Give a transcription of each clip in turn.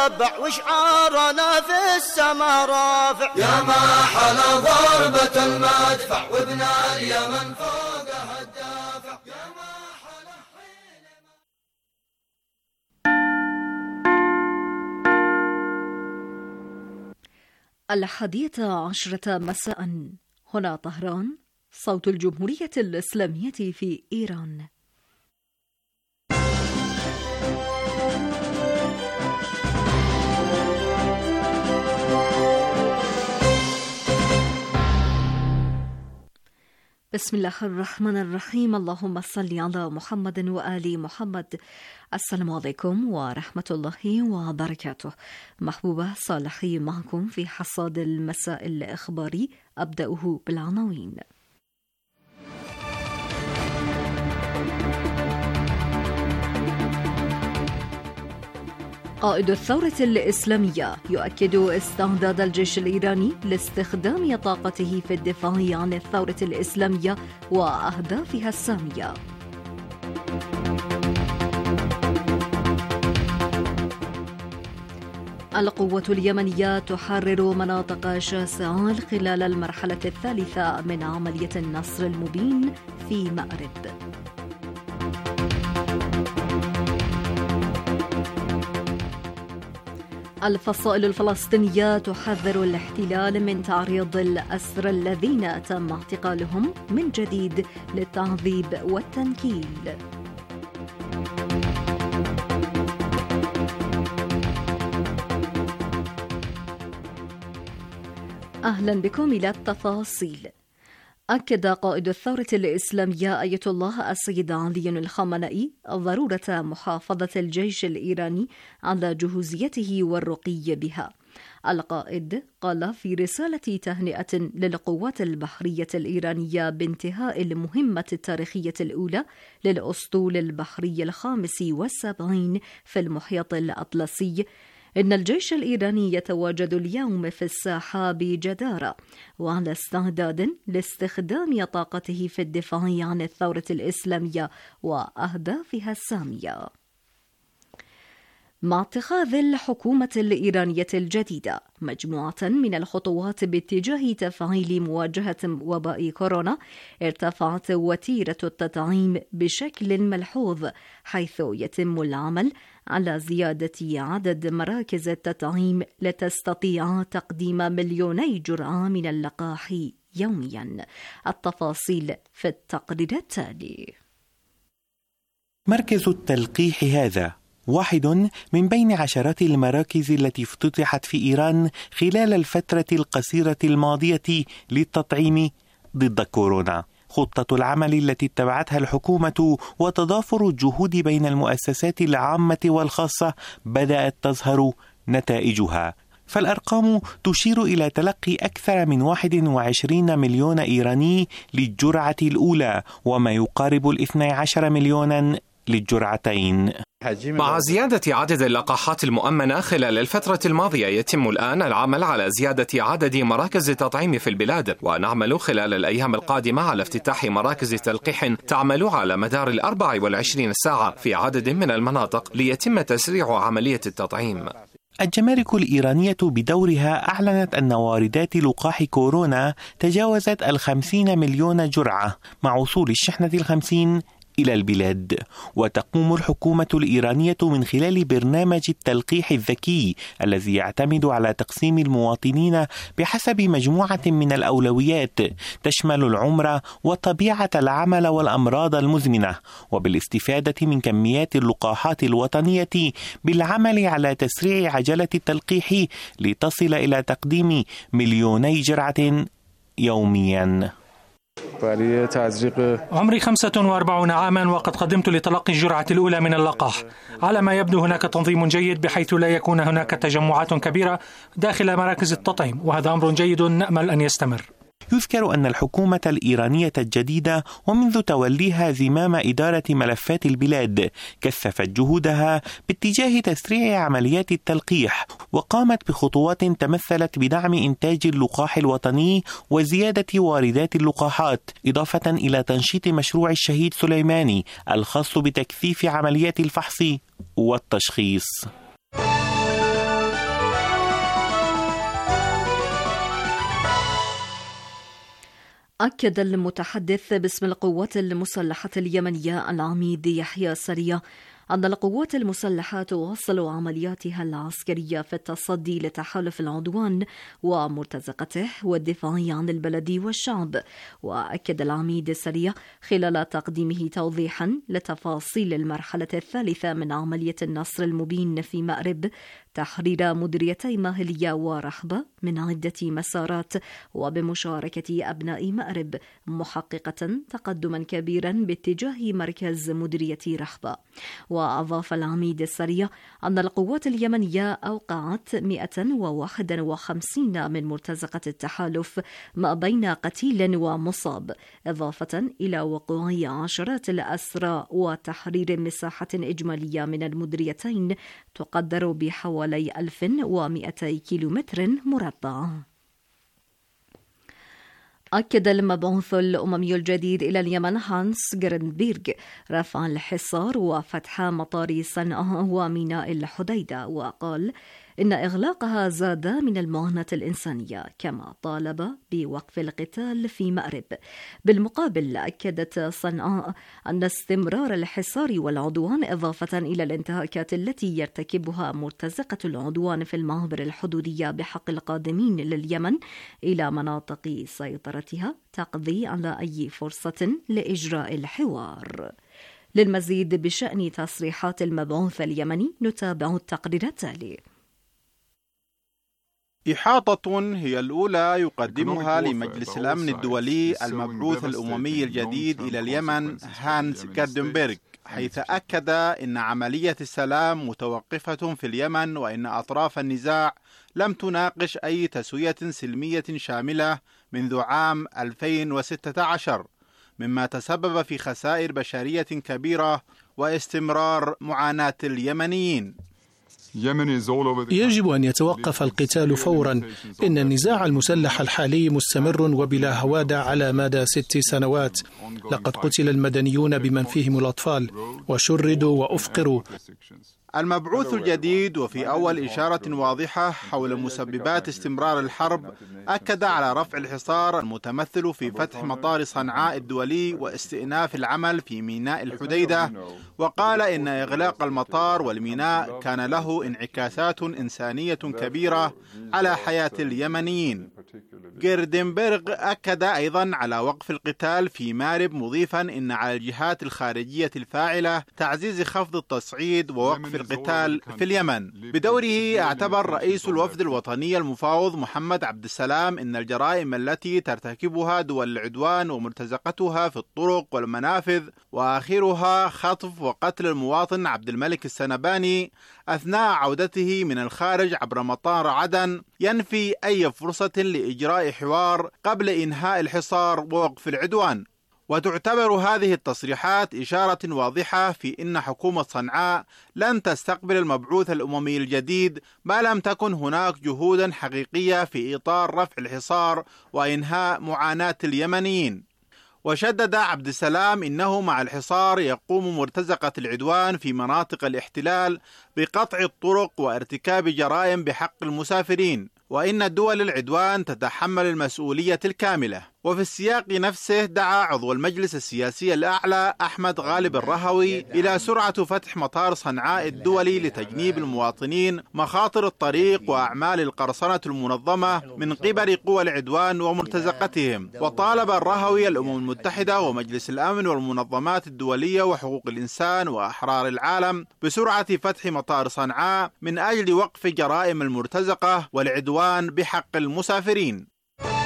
مربع وشعارنا في السما رافع. يا ما حل ضربة المدفع وابن اليمن فوقها الدافع. يا ما حل حين 11 مساء. هنا طهران، صوت الجمهورية الإسلامية في إيران. بسم الله الرحمن الرحيم. اللهم صل على محمد وآل محمد. السلام عليكم ورحمة الله وبركاته. محبوبة صالحي معكم في حصاد المساء الإخباري. أبدأه بالعناوين. قائد الثورة الإسلامية يؤكد استعداد الجيش الإيراني لاستخدام طاقته في الدفاع عن الثورة الإسلامية وأهدافها السامية. القوة اليمنية تحرر مناطق شاسعة خلال المرحلة الثالثة من عملية النصر المبين في مأرب. الفصائل الفلسطينية تحذر الاحتلال من تعريض الأسرى الذين تم اعتقالهم من جديد للتعذيب والتنكيل. أهلا بكم إلى التفاصيل. أكد قائد الثورة الإسلامية آية الله السيد علي الخامنئي ضرورة محافظة الجيش الإيراني على جهوزيته والرقي بها. القائد قال في رسالة تهنئة للقوات البحرية الإيرانية بانتهاء المهمة التاريخية الأولى للأسطول البحري ال75 في المحيط الأطلسي، إن الجيش الإيراني يتواجد اليوم في الساحة بجدارة وعلى استعداد لاستخدام طاقته في الدفاع عن الثورة الإسلامية وأهدافها السامية. مع اتخاذ الحكومة الإيرانية الجديدة مجموعة من الخطوات باتجاه تفعيل مواجهة وباء كورونا، ارتفعت وتيرة التطعيم بشكل ملحوظ، حيث يتم العمل على زيادة عدد مراكز التطعيم لتستطيع تقديم 2,000,000 جرعة من اللقاح يوميا. التفاصيل في التقرير التالي. مركز التلقيح هذا واحد من بين عشرات المراكز التي افتتحت في إيران خلال الفترة القصيرة الماضية للتطعيم ضد كورونا. خطة العمل التي اتبعتها الحكومة وتضافر الجهود بين المؤسسات العامة والخاصة بدأت تظهر نتائجها، فالأرقام تشير إلى تلقي أكثر من 21 مليون إيراني للجرعة الأولى، وما يقارب 12 مليونا للجرعتين. مع زيادة عدد اللقاحات المؤمنة خلال الفترة الماضية، يتم الآن العمل على زيادة عدد مراكز التطعيم في البلاد، ونعمل خلال الأيام القادمة على افتتاح مراكز تلقيح تعمل على مدار 24 ساعة في عدد من المناطق ليتم تسريع عملية التطعيم. الجمارك الإيرانية بدورها أعلنت أن واردات لقاح كورونا تجاوزت 50 مليون جرعة مع وصول الشحنة 50 إلى البلاد. وتقوم الحكومة الإيرانية من خلال برنامج التلقيح الذكي الذي يعتمد على تقسيم المواطنين بحسب مجموعة من الأولويات تشمل العمر وطبيعة العمل والأمراض المزمنة، وبالاستفادة من كميات اللقاحات الوطنية بالعمل على تسريع عجلة التلقيح لتصل إلى تقديم 2,000,000 جرعة يوميا. عمري 45 عاما وقد قدمت لتلقي الجرعة الأولى من اللقاح. على ما يبدو هناك تنظيم جيد بحيث لا يكون هناك تجمعات كبيرة داخل مراكز التطعيم، وهذا أمر جيد نأمل أن يستمر. يذكر أن الحكومة الإيرانية الجديدة ومنذ توليها زمام إدارة ملفات البلاد كثفت جهودها باتجاه تسريع عمليات التلقيح، وقامت بخطوات تمثلت بدعم إنتاج اللقاح الوطني وزيادة واردات اللقاحات، إضافة إلى تنشيط مشروع الشهيد سليماني الخاص بتكثيف عمليات الفحص والتشخيص. أكد المتحدث باسم القوات المسلحة اليمنية العميد يحيى سرية أن القوات المسلحة تواصل عملياتها العسكرية في التصدي لتحالف العدوان ومرتزقته والدفاع عن البلد والشعب. وأكد العميد سرية خلال تقديمه توضيحا لتفاصيل المرحلة الثالثة من عملية النصر المبين في مأرب تحرير مديريتي ماهلية ورحبة من عدة مسارات وبمشاركة أبناء مأرب، محققة تقدما كبيرا باتجاه مركز مديرية رحبة. وأضاف العميد السرية أن القوات اليمنية أوقعت 151 من مرتزقة التحالف ما بين قتيل ومصاب، إضافة إلى وقوع عشرات الأسرى وتحرير مساحة إجمالية من المديريتين تقدر بحوالي 1200 كيلومتر مربع. أكد المبعوث الأممي الجديد إلى اليمن هانس جرينبيرغ رفع الحصار وفتح مطار صنعاء وميناء الحديدة، وقال إن إغلاقها زاد من المعاناة الإنسانية، كما طالب بوقف القتال في مأرب. بالمقابل أكدت صنعاء أن استمرار الحصار والعدوان إضافة إلى الانتهاكات التي يرتكبها مرتزقة العدوان في المعابر الحدودية بحق القادمين لليمن إلى مناطق سيطرتها تقضي على أي فرصة لإجراء الحوار. للمزيد بشأن تصريحات المبعوث اليمني نتابع التقرير التالي. إحاطة هي الأولى يقدمها لمجلس الأمن الدولي المبعوث الأممي الجديد إلى اليمن هانس جاردنبرغ، حيث أكد أن عملية السلام متوقفة في اليمن، وأن أطراف النزاع لم تناقش أي تسوية سلمية شاملة منذ عام 2016، مما تسبب في خسائر بشرية كبيرة واستمرار معاناة اليمنيين. يجب أن يتوقف القتال فورا. إن النزاع المسلح الحالي مستمر وبلا هوادة على مدى 6 سنوات. لقد قتل المدنيون بمن فيهم الأطفال وشردوا وأفقروا. المبعوث الجديد وفي أول إشارة واضحة حول مسببات استمرار الحرب أكد على رفع الحصار المتمثل في فتح مطار صنعاء الدولي واستئناف العمل في ميناء الحديدة، وقال إن إغلاق المطار والميناء كان له انعكاسات إنسانية كبيرة على حياة اليمنيين. جيردنبرغ أكد أيضا على وقف القتال في مأرب، مضيفا إن على الجهات الخارجية الفاعلة تعزيز خفض التصعيد ووقف القتال في اليمن. بدوره اعتبر رئيس الوفد الوطني المفاوض محمد عبد السلام إن الجرائم التي ترتكبها دول العدوان ومرتزقتها في الطرق والمنافذ، وآخرها خطف وقتل المواطن عبد الملك السنباني أثناء عودته من الخارج عبر مطار عدن، ينفي أي فرصة لإجراء حوار قبل إنهاء الحصار ووقف العدوان. وتعتبر هذه التصريحات إشارة واضحة في أن حكومة صنعاء لن تستقبل المبعوث الأممي الجديد ما لم تكن هناك جهودا حقيقية في إطار رفع الحصار وإنهاء معاناة اليمنيين. وشدد عبد السلام إنه مع الحصار يقوم مرتزقة العدوان في مناطق الاحتلال بقطع الطرق وارتكاب جرائم بحق المسافرين، وإن دول العدوان تتحمل المسؤولية الكاملة. وفي السياق نفسه دعا عضو المجلس السياسي الأعلى أحمد غالب الرهوي إلى سرعة فتح مطار صنعاء الدولي لتجنيب المواطنين مخاطر الطريق وأعمال القرصنة المنظمة من قبل قوى العدوان ومرتزقتهم. وطالب الرهوي الأمم المتحدة ومجلس الأمن والمنظمات الدولية وحقوق الإنسان وأحرار العالم بسرعة فتح مطار صنعاء من أجل وقف جرائم المرتزقة والعدوان بحق المسافرين.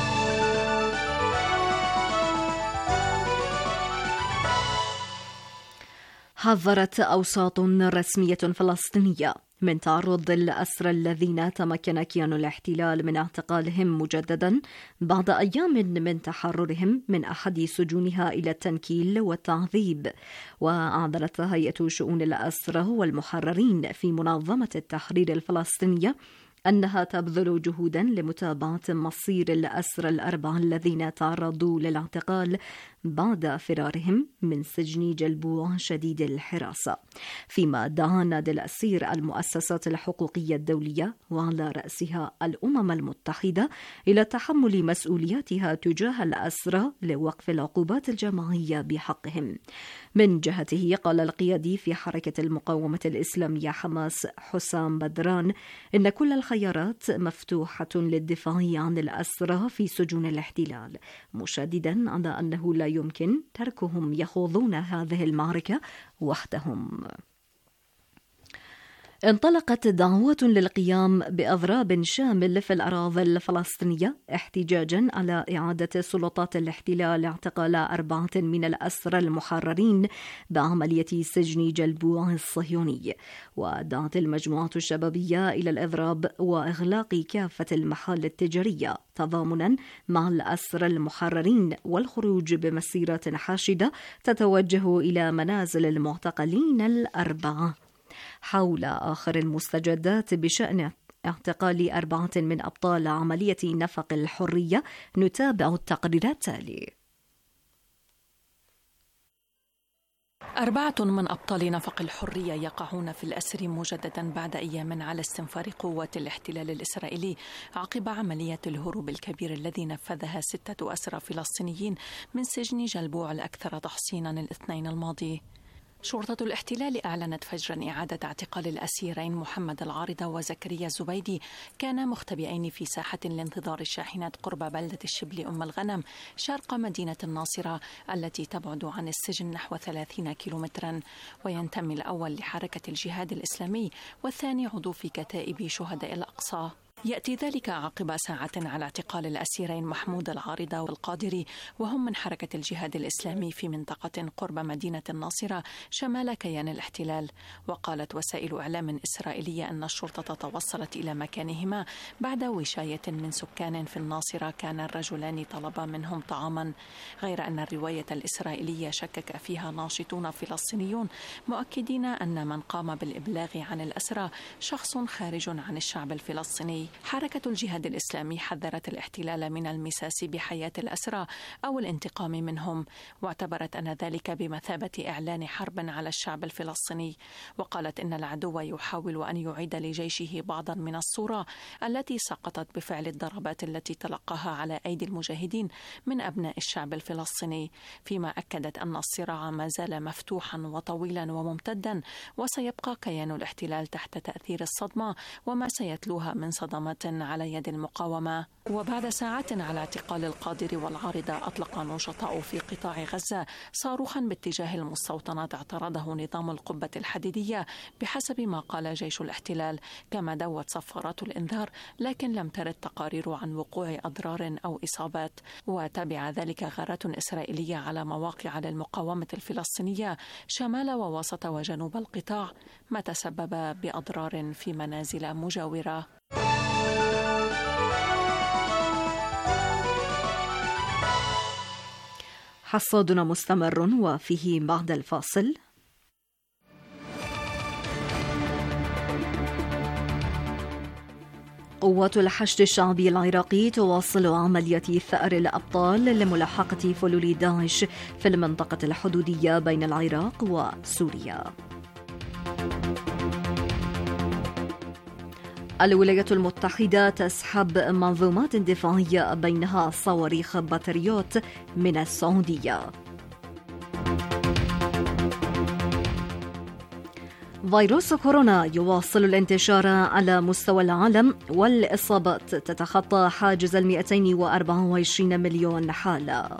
حذرت أوساط رسمية فلسطينية من تعرض الأسرى الذين تمكن كيان الاحتلال من اعتقالهم مجددا بعد أيام من تحررهم من أحد سجونها إلى التنكيل والتعذيب. وأعلنت هيئة شؤون الأسرى والمحررين في منظمة التحرير الفلسطينية أنها تبذل جهودا لمتابعة مصير الأسرى الأربعة الذين تعرضوا للاعتقال بعد فرارهم من سجن جلبوع شديد الحراسة، فيما دعا نادي الأسير المؤسسات الحقوقية الدولية وعلى رأسها الأمم المتحدة إلى تحمل مسؤولياتها تجاه الأسرى لوقف العقوبات الجماعية بحقهم. من جهته قال القيادي في حركة المقاومة الإسلامية حماس حسام بدران إن كل الخيارات مفتوحة للدفاع عن الأسرى في سجون الاحتلال، مشددا على أنه لا يمكن تركهم يخوضون هذه المعركة وحدهم. انطلقت دعوات للقيام بإضراب شامل في الأراضي الفلسطينية احتجاجا على إعادة سلطات الاحتلال اعتقال 4 من الأسرى المحررين بعملية سجن جلبوع الصهيوني. ودعت المجموعة الشبابية إلى الإضراب وإغلاق كافة المحال التجارية تضامنا مع الأسرى المحررين والخروج بمسيرات حاشدة تتوجه إلى منازل المعتقلين الأربعة. حول آخر المستجدات بشأن اعتقال 4 من أبطال عملية نفق الحرية نتابع التقرير التالي. 4 من أبطال نفق الحرية يقعون في الأسر مجددا بعد أيام على استنفار قوات الاحتلال الإسرائيلي عقب عملية الهروب الكبير الذي نفذها 6 أسرى فلسطينيين من سجن جلبوع الأكثر تحصينا الاثنين الماضي. شرطة الاحتلال أعلنت فجرا إعادة اعتقال الأسيرين محمد العارضة وزكريا الزبيدي، كانا مختبئين في ساحة لانتظار الشاحنات قرب بلدة الشبل أم الغنم شرق مدينة الناصرة التي تبعد عن السجن نحو 30 كيلومترا. وينتمي الأول لحركة الجهاد الإسلامي والثاني عضو في كتائب شهداء الأقصى. يأتي ذلك عقب ساعة على اعتقال الأسيرين محمود العارضة والقادري، وهم من حركة الجهاد الإسلامي في منطقة قرب مدينة الناصرة شمال كيان الاحتلال. وقالت وسائل إعلام إسرائيلية أن الشرطة توصلت إلى مكانهما بعد وشاية من سكان في الناصرة كان الرجلان طلبا منهم طعاما، غير أن الرواية الإسرائيلية شكك فيها ناشطون فلسطينيون مؤكدين أن من قام بالإبلاغ عن الأسرى شخص خارج عن الشعب الفلسطيني. حركة الجهاد الإسلامي حذرت الاحتلال من المساس بحياة الأسرى أو الانتقام منهم، واعتبرت أن ذلك بمثابة إعلان حرب على الشعب الفلسطيني. وقالت إن العدو يحاول أن يعيد لجيشه بعضا من الصورة التي سقطت بفعل الضربات التي تلقاها على أيدي المجاهدين من أبناء الشعب الفلسطيني، فيما أكدت أن الصراع ما زال مفتوحا وطويلا وممتدا، وسيبقى كيان الاحتلال تحت تأثير الصدمة وما سيتلوها من صدمات على يد المقاومة. وبعد ساعات على اعتقال القادر والعارضة أطلق نشطاء في قطاع غزة صاروخا باتجاه المستوطنات اعترضه نظام القبة الحديدية بحسب ما قال جيش الاحتلال، كما دوت صفارات الإنذار، لكن لم ترد تقارير عن وقوع أضرار أو إصابات. وتبع ذلك غارات إسرائيلية على مواقع للمقاومة الفلسطينية شمال ووسط وجنوب القطاع، ما تسبب بأضرار في منازل مجاورة. حصادنا مستمر وفيه بعد الفاصل. قوات الحشد الشعبي العراقي تواصل عملية ثأر الأبطال لملاحقة فلول داعش في المنطقة الحدودية بين العراق وسوريا. الولايات المتحدة تسحب منظومات دفاعية بينها صواريخ باتريوت من السعودية. فيروس كورونا يواصل الانتشار على مستوى العالم، والإصابات تتخطى حاجز 224 مليون حالة.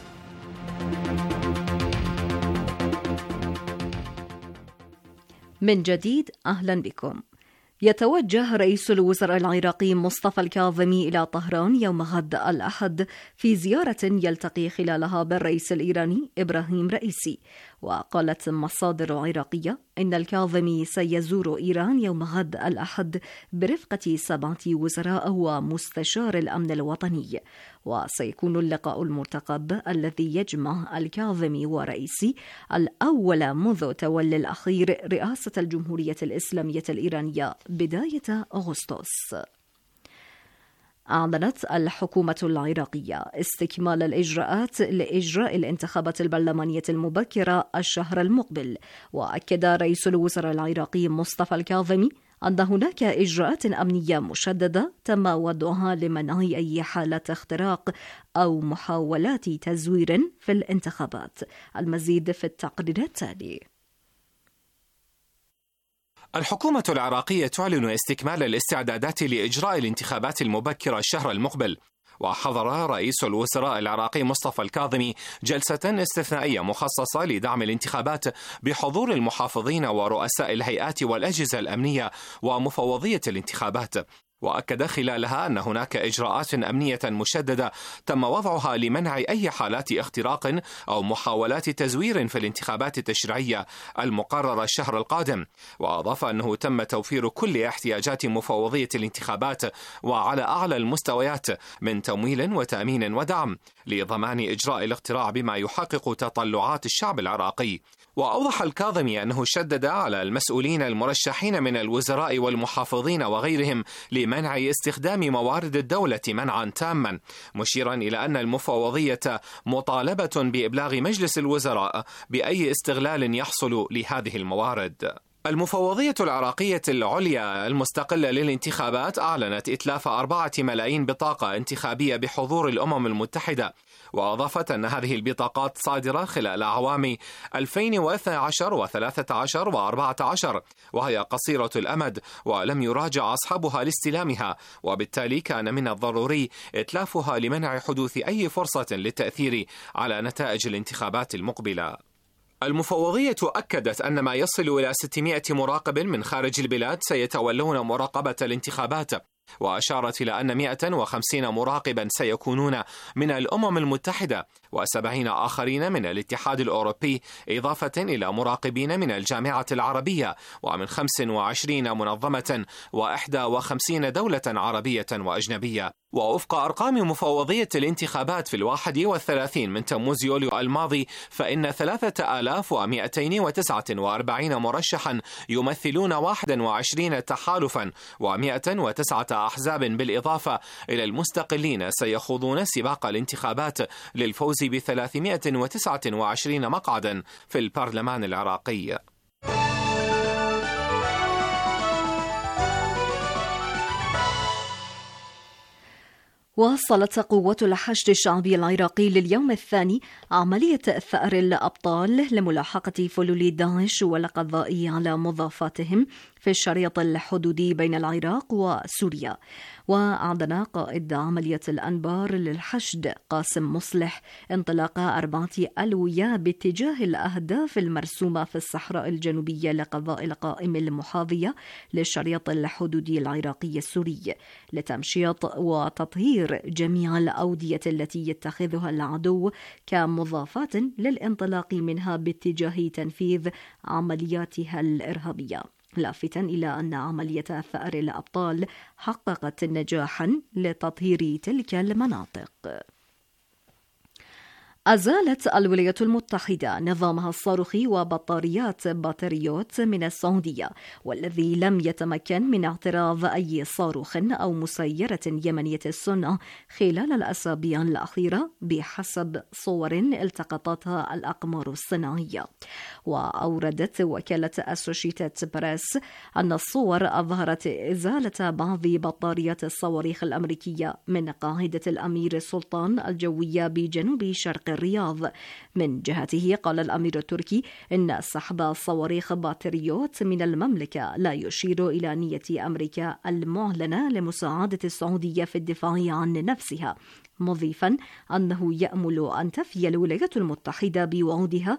من جديد أهلا بكم. يتوجه رئيس الوزراء العراقي مصطفى الكاظمي إلى طهران يوم غد الأحد في زيارة يلتقي خلالها بالرئيس الإيراني إبراهيم رئيسي. وقالت مصادر عراقية إن الكاظمي سيزور إيران يوم غد الأحد برفقة 7 وزراء ومستشار الأمن الوطني، وسيكون اللقاء المرتقب الذي يجمع الكاظمي ورئيسي الأول منذ تولي الأخير رئاسة الجمهورية الإسلامية الإيرانية بداية أغسطس. أعلنت الحكومة العراقية استكمال الإجراءات لإجراء الانتخابات البرلمانية المبكرة الشهر المقبل، وأكد رئيس الوزراء العراقي مصطفى الكاظمي أن هناك إجراءات أمنية مشددة تم وضعها لمنع أي حالة اختراق أو محاولات تزوير في الانتخابات. المزيد في التقرير التالي. الحكومة العراقية تعلن استكمال الاستعدادات لإجراء الانتخابات المبكرة الشهر المقبل، وحضر رئيس الوزراء العراقي مصطفى الكاظمي جلسة استثنائية مخصصة لدعم الانتخابات بحضور المحافظين ورؤساء الهيئات والأجهزة الأمنية ومفوضية الانتخابات، وأكد خلالها أن هناك إجراءات أمنية مشددة تم وضعها لمنع أي حالات اختراق أو محاولات تزوير في الانتخابات التشريعية المقررة الشهر القادم. وأضاف أنه تم توفير كل احتياجات مفوضية الانتخابات وعلى أعلى المستويات من تمويل وتأمين ودعم لضمان إجراء الاقتراع بما يحقق تطلعات الشعب العراقي. وأوضح الكاظمي أنه شدد على المسؤولين المرشحين من الوزراء والمحافظين وغيرهم لمنع استخدام موارد الدولة منعا تاما، مشيرا إلى أن المفوضية مطالبة بإبلاغ مجلس الوزراء بأي استغلال يحصل لهذه الموارد. المفوضية العراقية العليا المستقلة للانتخابات أعلنت إتلاف 4 ملايين بطاقة انتخابية بحضور الأمم المتحدة، وأضافت أن هذه البطاقات صادرة خلال أعوام 2012 و13 و14، وهي قصيرة الأمد ولم يراجع أصحابها لاستلامها، وبالتالي كان من الضروري إتلافها لمنع حدوث أي فرصة للتأثير على نتائج الانتخابات المقبلة. المفوضية أكدت أن ما يصل إلى 600 مراقب من خارج البلاد سيتولون مراقبة الانتخابات، وأشارت إلى أن 150 مراقبا سيكونون من الأمم المتحدة و70 آخرين من الاتحاد الأوروبي، إضافة إلى مراقبين من الجامعة العربية ومن 25 منظمة و51 دولة عربية وأجنبية. ووفق أرقام مفوضية الانتخابات في 31 من تموز يوليو الماضي، فإن 3249 مرشحا يمثلون 21 تحالفا و109 أحزاب بالإضافة إلى المستقلين سيخوضون سباق الانتخابات للفوز ب329 مقعدا في البرلمان العراقي. واصلت قوات الحشد الشعبي العراقي لليوم الثاني عملية ثأر الأبطال لملاحقة فلول داعش والقضاء على مضافاتهم في الشريط الحدودي بين العراق وسوريا. وأعلن قائد عملية الأنبار للحشد قاسم مصلح انطلاق 4 ألوية باتجاه الأهداف المرسومة في الصحراء الجنوبية لقضاء القائمة المحاذية للشريط الحدودي العراقي السوري لتمشيط وتطهير جميع الأودية التي يتخذها العدو كمضافات للانطلاق منها باتجاه تنفيذ عملياتها الإرهابية، لافتا إلى أن عملية ثأر الأبطال حققت نجاحا لتطهير تلك المناطق. أزالت الولايات المتحدة نظامها الصاروخي وبطاريات باتريوت من السعودية، والذي لم يتمكن من اعتراض أي صاروخ أو مسيرة يمنية الصنع خلال الأسابيع الأخيرة بحسب صور التقطتها الأقمار الصناعية. وأوردت وكالة أسوشيتد بريس أن الصور أظهرت إزالة بعض بطاريات الصواريخ الأمريكية من قاعدة الأمير سلطان الجوية بجنوب شرق الرياض. من جهته قال الأمير التركي إن سحب صواريخ باتريوت من المملكة لا يشير إلى نية أمريكا المعلنة لمساعدة السعودية في الدفاع عن نفسها، مضيفا أنه يأمل أن تفي الولايات المتحدة بوعودها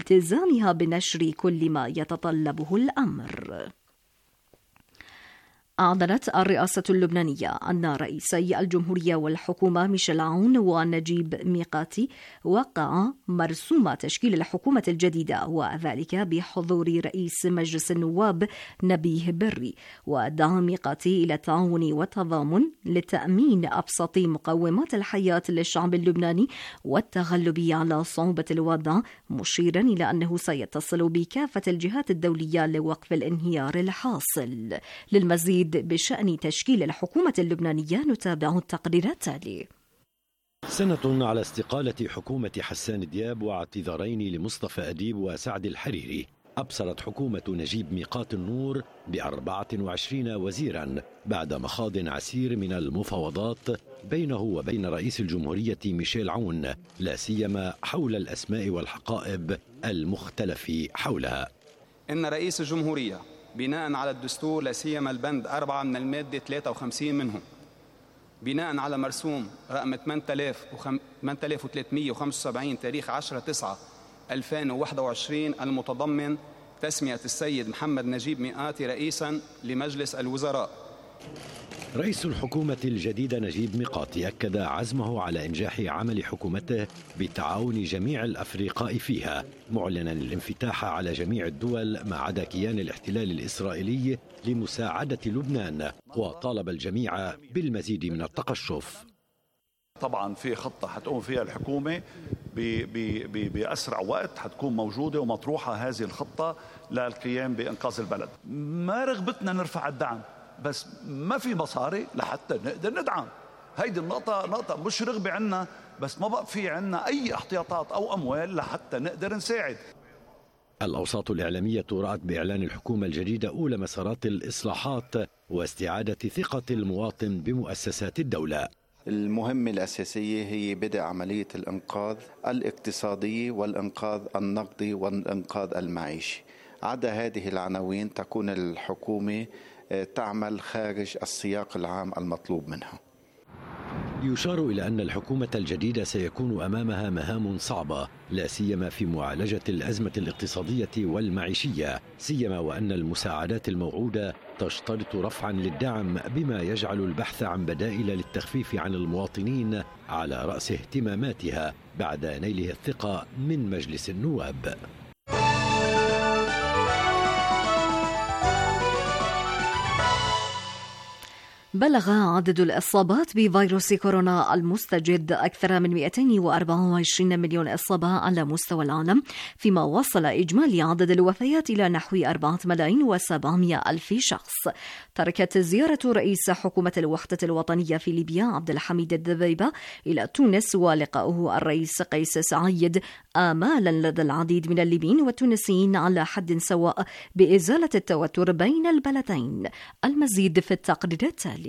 بالتزامها بنشر كل ما يتطلبه الأمر. أعلنت الرئاسة اللبنانية أن رئيسي الجمهورية والحكومة ميشيل عون ونجيب ميقاتي وقعا مرسوم تشكيل الحكومة الجديدة، وذلك بحضور رئيس مجلس النواب نبيه بري، ودعا ميقاتي إلى التعاون والتضامن لتأمين أبسط مقومات الحياة للشعب اللبناني والتغلب على صعوبة الوضع، مشيرا إلى أنه سيتصل بكافة الجهات الدولية لوقف الانهيار الحاصل. للمزيد بشأن تشكيل الحكومة اللبنانية نتابع التقرير التالي. سنة على استقالة حكومة حسان دياب واعتذارين لمصطفى أديب وسعد الحريري، أبصرت حكومة نجيب ميقات النور ب24 وزيرا بعد مخاض عسير من المفاوضات بينه وبين رئيس الجمهورية ميشيل عون، لا سيما حول الأسماء والحقائب المختلف حولها. إن رئيس الجمهورية بناء على الدستور لا سيما البند 4 من المادة 53 منه، بناء على مرسوم رقم 8375 تاريخ 10/9/2021 المتضمن تسمية السيد محمد نجيب ميقاتي رئيسا لمجلس الوزراء. رئيس الحكومة الجديدة نجيب ميقاتي أكد عزمه على إنجاح عمل حكومته بتعاون جميع الأفرقاء فيها، معلنا الانفتاح على جميع الدول ما عدا كيان الاحتلال الإسرائيلي لمساعدة لبنان، وطالب الجميع بالمزيد من التقشف. طبعا في خطة حتقوم فيها الحكومة بأسرع وقت، حتكون موجودة ومطروحة هذه الخطة للقيام بإنقاذ البلد. ما رغبتنا نرفع الدعم، بس ما في مصاري لحتى نقدر ندعم. هيدي النقطة مش رغبة عنا، بس ما بقى في عنا أي احتياطات أو أموال لحتى نقدر نساعد. الأوساط الإعلامية رأت بإعلان الحكومة الجديدة أولى مسارات الإصلاحات واستعادة ثقة المواطن بمؤسسات الدولة. المهمة الأساسية هي بدء عملية الإنقاذ الاقتصادي والإنقاذ النقدي والإنقاذ المعيشي. عدا هذه العناوين تكون الحكومة تعمل خارج السياق العام المطلوب منها. يشار إلى أن الحكومة الجديدة سيكون أمامها مهام صعبة، لا سيما في معالجة الأزمة الاقتصادية والمعيشية، سيما وأن المساعدات الموعودة تشترط رفعا للدعم، بما يجعل البحث عن بدائل للتخفيف عن المواطنين على رأس اهتماماتها بعد نيله الثقة من مجلس النواب. بلغ عدد الإصابات بفيروس كورونا المستجد أكثر من 224 مليون إصابة على مستوى العالم، فيما وصل إجمالي عدد الوفيات إلى نحو 4,700,000 شخص. تركت زيارة رئيس حكومة الوحدة الوطنية في ليبيا عبد الحميد الدبيبة إلى تونس ولقاؤه الرئيس قيس سعيد آمالا لدى العديد من الليبيين والتونسيين على حد سواء بإزالة التوتر بين البلدين. المزيد في التقرير التالي.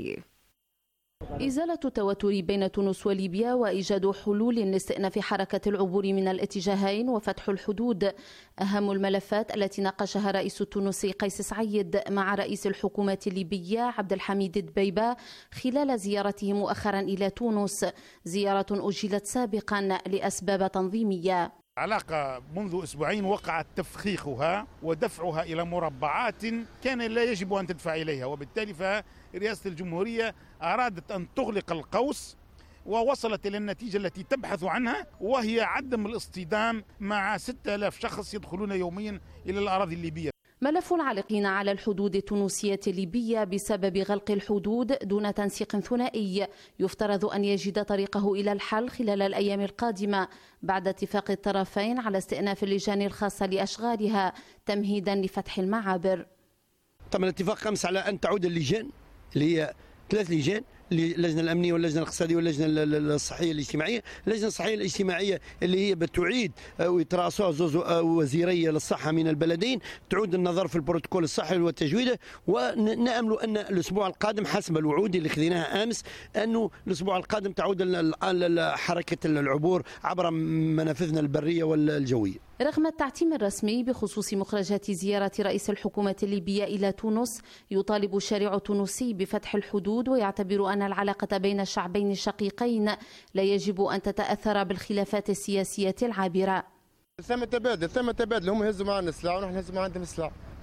إزالة التوتر بين تونس وليبيا وإيجاد حلول لاستئناف حركة العبور من الاتجاهين وفتح الحدود أهم الملفات التي ناقشها رئيس التونسي قيس سعيد مع رئيس الحكومة الليبية عبد الحميد الدبيبة خلال زيارته مؤخرا إلى تونس، زيارة أجلت سابقا لأسباب تنظيمية. علاقة منذ أسبوعين وقع تفخيخها ودفعها إلى مربعات كان لا يجب أن تدفع إليها، وبالتالي فرئاسة الجمهورية أرادت أن تغلق القوس ووصلت إلى النتيجة التي تبحث عنها، وهي عدم الاصطدام مع 6000 شخص يدخلون يوميا إلى الأراضي الليبية. ملف العالقين على الحدود التونسية الليبية بسبب غلق الحدود دون تنسيق ثنائي يفترض أن يجد طريقه إلى الحل خلال الأيام القادمة بعد اتفاق الطرفين على استئناف اللجان الخاصة لأشغالها تمهيدا لفتح المعابر. تم الاتفاق 5 على أن تعود اللجان اللي هي 3 لجان، اللجنة الأمنية واللجنة الاقتصادية واللجنة الصحية الاجتماعية. اللجنة الصحية الاجتماعية اللي هي بتعيد ويترأسوها زوز وزيري للصحة من البلدين، تعود النظر في البروتوكول الصحي والتجويده، ونأمل أن الأسبوع القادم حسب الوعود اللي خذيناها أمس أنه الأسبوع القادم تعود حركة العبور عبر منافذنا البرية والجوية. رغم التعتيم الرسمي بخصوص مخرجات زيارة رئيس الحكومة الليبية إلى تونس، يطالب الشارع التونسي بفتح الحدود ويعتبر أن العلاقة بين الشعبين الشقيقين لا يجب أن تتأثر بالخلافات السياسية العابرة. ثم تبادل هم يهزوا معنا السلاح ونحن نهز مع عندهم السلاح.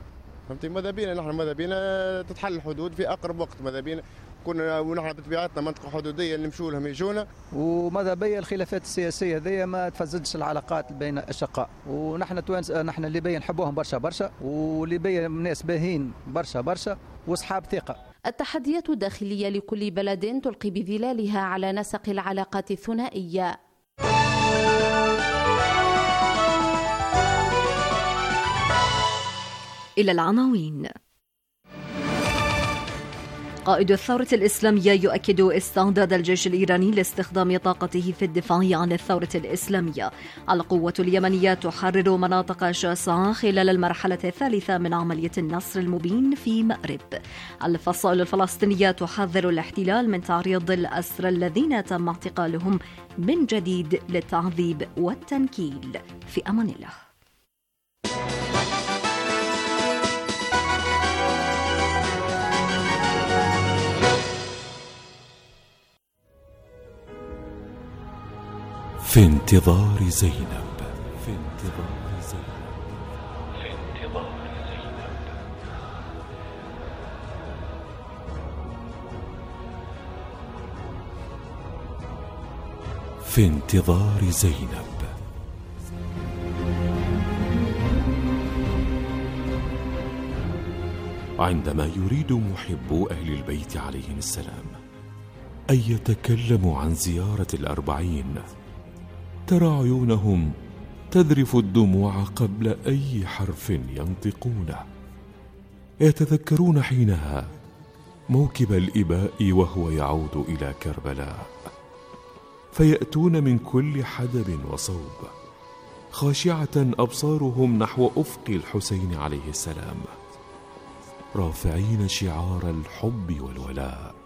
فهمتي؟ ماذا بينا نحن، ماذا بينا تتحل الحدود في اقرب وقت، ماذا بينا كنا ونحن بطبيعتنا منطقه حدوديه نمشوا لهم يجونا. وماذا بيا الخلافات السياسيه ذي ما تفزدش العلاقات بين الاشقاء، ونحن توانس نحن الليبيين نحبوهم برشا والليبيين ناس باهين برشا واصحاب ثقه. التحديات الداخليه لكل بلد تلقي بظلالها على نسق العلاقات الثنائيه. إلى العناوين. قائد الثورة الإسلامية يؤكد استعداد الجيش الإيراني لاستخدام طاقته في الدفاع عن الثورة الإسلامية. القوة اليمنية تحرر مناطق شاسعة خلال المرحلة الثالثة من عملية النصر المبين في مأرب. الفصائل الفلسطينية تحذر الاحتلال من تعريض الأسرى الذين تم اعتقالهم من جديد للتعذيب والتنكيل. في أمان الله. في انتظار زينب، في انتظار زينب، في انتظار زينب. في انتظار زينب. عندما يريد محبو أهل البيت عليهم السلام أن يتكلموا عن زيارة الأربعين، ترى عيونهم تذرف الدموع قبل أي حرف ينطقونه. يتذكرون حينها موكب الإباء وهو يعود إلى كربلاء، فيأتون من كل حدب وصوب خاشعة أبصارهم نحو أفق الحسين عليه السلام، رافعين شعار الحب والولاء.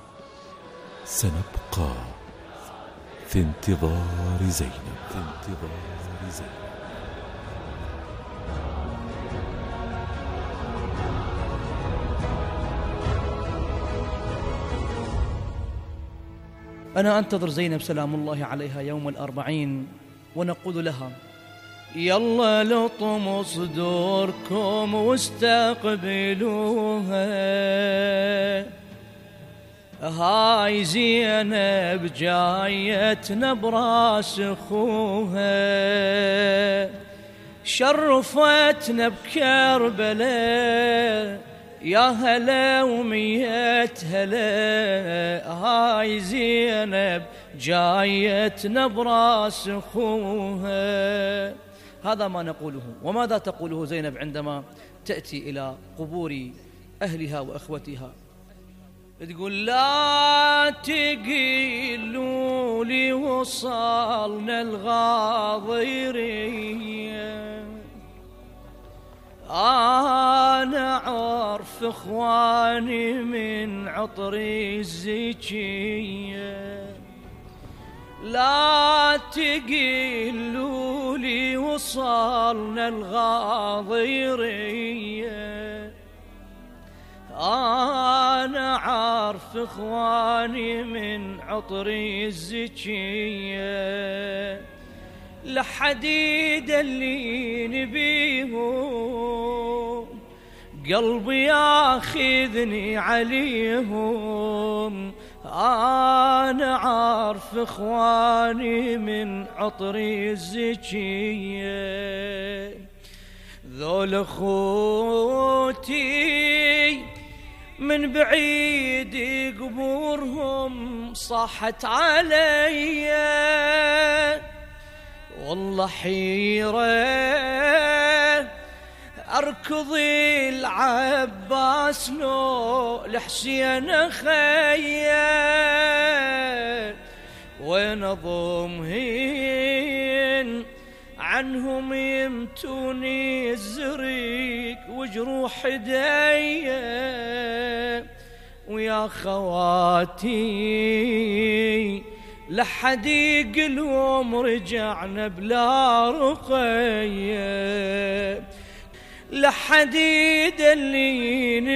سنبقى في انتظار زينب، في انتظار زينب. أنا أنتظر زينب سلام الله عليها يوم الأربعين، ونقول لها يلا لطموا صدوركم واستقبلوها، هاي زينب جايتنا براس اخوها، شرفتنا بكربلاء يا هلا ومية هلا، هاي زينب جايتنا براس اخوها. هذا ما نقوله. وماذا تقوله زينب عندما تأتي إلى قبور أهلها وأخوتها؟ تقول لا تقيلوا لي وصلنا الغاضرية، أنا عارف إخواني من عطري الزكية، لا تقيلوا لي وصلنا الغاضرية، أنا عارف إخواني من عطري الزكية، لحديد اللي نبيهم قلبي ياخذني عليهم، أنا عارف إخواني من عطري الزكية، ذول أخوتي من بعيد قبورهم صاحت علي، والله حيرة أركض العباس لو لحسين خيّ، وين ضمهين عنهم يمتوني الزريق وجروح ايديا، ويا خواتي لحد يقلهم رجعنا بلا رقية، لحد يدلين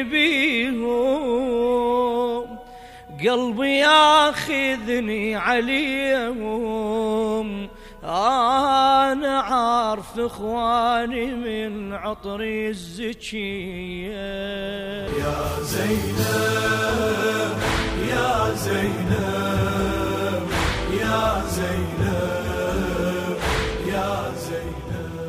بيهم قلبي ياخذني عليهم، أنا عارف إخواني من عطري الزكية. يا زينب يا زينب يا زينب يا زينب.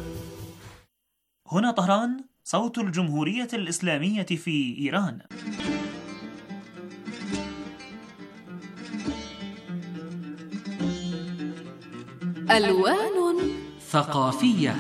هنا طهران، صوت الجمهورية الإسلامية في إيران. ألوان ثقافية.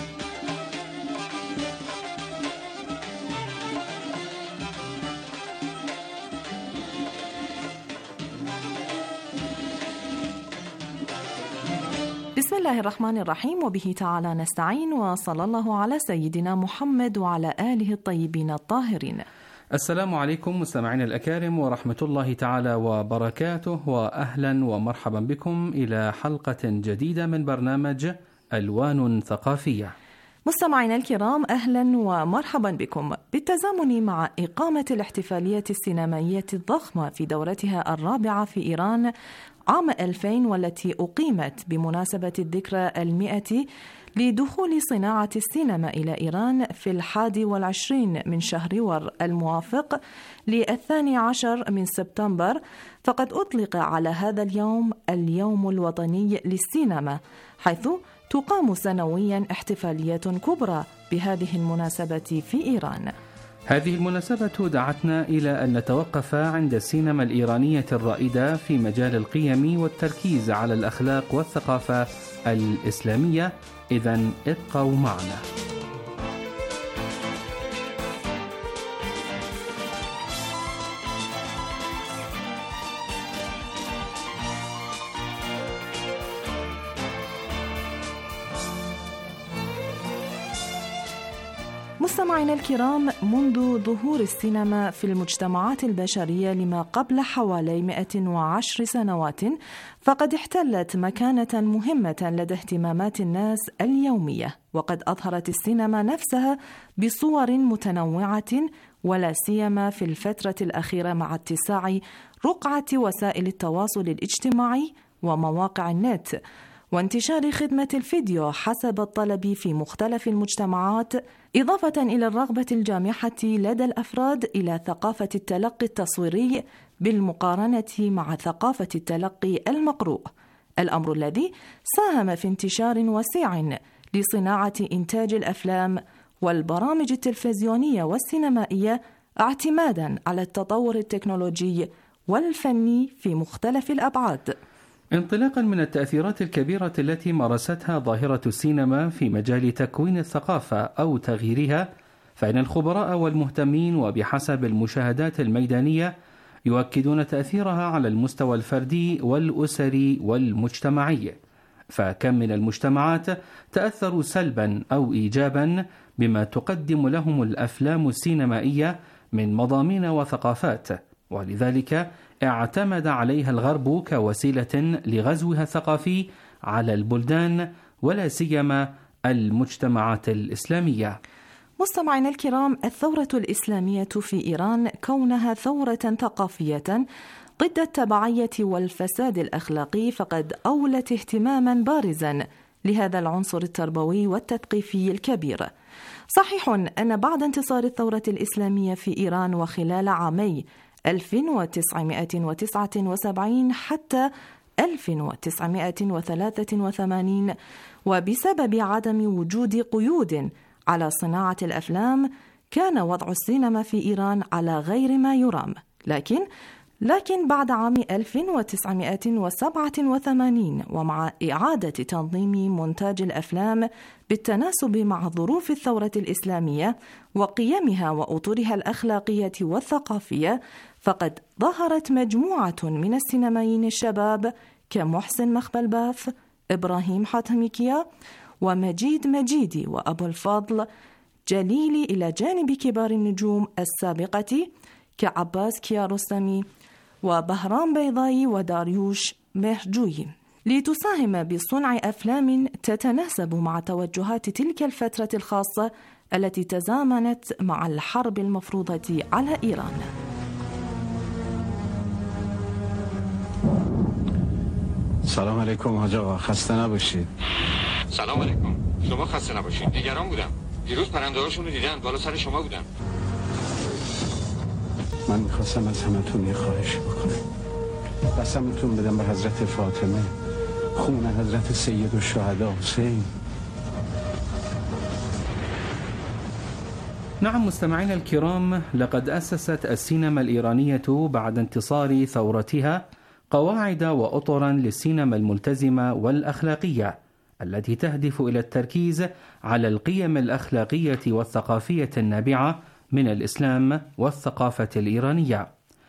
بسم الله الرحمن الرحيم، وبه تعالى نستعين، وصلى الله على سيدنا محمد وعلى آله الطيبين الطاهرين. السلام عليكم مستمعين الأكارم ورحمة الله تعالى وبركاته، وأهلا ومرحبا بكم إلى حلقة جديدة من برنامج ألوان ثقافية. مستمعينا الكرام، أهلا ومرحبا بكم. بالتزامن مع إقامة الاحتفالية السينمائية الضخمة في دورتها الرابعة في إيران عام 2000، والتي أقيمت بمناسبة الذكرى 100 لدخول صناعة السينما إلى إيران في 21 من شهرور الموافق 12 من سبتمبر، فقد أطلق على هذا اليوم اليوم الوطني للسينما، حيث تقام سنويا احتفاليات كبرى بهذه المناسبة في إيران. هذه المناسبة دعتنا إلى أن نتوقف عند السينما الإيرانية الرائدة في مجال القيم والتركيز على الأخلاق والثقافة الإسلامية. إذن ابقوا معنا. مستمعينا الكرام، منذ ظهور السينما في المجتمعات البشرية لما قبل حوالي 110 سنوات، فقد احتلت مكانة مهمة لدى اهتمامات الناس اليومية، وقد أظهرت السينما نفسها بصور متنوعة، ولا سيما في الفترة الأخيرة مع اتساع رقعة وسائل التواصل الاجتماعي ومواقع النت، وانتشار خدمة الفيديو حسب الطلب في مختلف المجتمعات، إضافة إلى الرغبة الجامحة لدى الأفراد إلى ثقافة التلقي التصويري بالمقارنة مع ثقافة التلقي المقروء، الأمر الذي ساهم في انتشار وسيع لصناعة إنتاج الأفلام والبرامج التلفزيونية والسينمائية، اعتمادا على التطور التكنولوجي والفني في مختلف الأبعاد. انطلاقا من التأثيرات الكبيرة التي مارستها ظاهرة السينما في مجال تكوين الثقافة أو تغييرها، فإن الخبراء والمهتمين وبحسب المشاهدات الميدانية يؤكدون تأثيرها على المستوى الفردي والأسري والمجتمعي. فكم من المجتمعات تأثروا سلبا أو إيجابا بما تقدم لهم الأفلام السينمائية من مضامين وثقافات، ولذلك اعتمد عليها الغرب كوسيلة لغزوها الثقافي على البلدان ولا سيما المجتمعات الإسلامية. مستمعينا الكرام، الثورة الإسلامية في إيران كونها ثورة ثقافية ضد التبعية والفساد الأخلاقي، فقد أولت اهتماما بارزا لهذا العنصر التربوي والتثقيفي الكبير. صحيح أن بعد انتصار الثورة الإسلامية في إيران وخلال عامي 1979 حتى 1983، وبسبب عدم وجود قيود على صناعة الأفلام، كان وضع السينما في إيران على غير ما يرام. لكن بعد عام 1987 ومع إعادة تنظيم مونتاج الأفلام بالتناسب مع ظروف الثورة الإسلامية وقيمها وأطرها الأخلاقية والثقافية، فقد ظهرت مجموعة من السينمائيين الشباب كمحسن مخبلباف، إبراهيم حاتميكيا، ومجيد مجيدي، وأبو الفضل جليلي، إلى جانب كبار النجوم السابقة كعباس كيارستمي وبهرام بيضاي وداريوش مهرجوي، لتساهم بصنع أفلام تتناسب مع توجهات تلك الفترة الخاصة التي تزامنت مع الحرب المفروضة على إيران. سلام علیکم حاج آقا، خسته نباشید. سلام علیکم. شما خسته نباشید. نگران بودم. دیروز پرنده‌هاشون رو دیدن، بالا سر شما بودن. من میخواستم از همتون یه خواهش بکنم. قسمتون بدم به حضرت فاطمه، خون حضرت سید الشهدا حسین. نعم مستمعينا الكرام، لقد أسست السينما الإيرانية بعد انتصار ثورتها قواعد وأطرا للسينما الملتزمة والأخلاقية التي تهدف إلى التركيز على القيم الأخلاقية والثقافية النابعة من الإسلام والثقافة الإيرانية.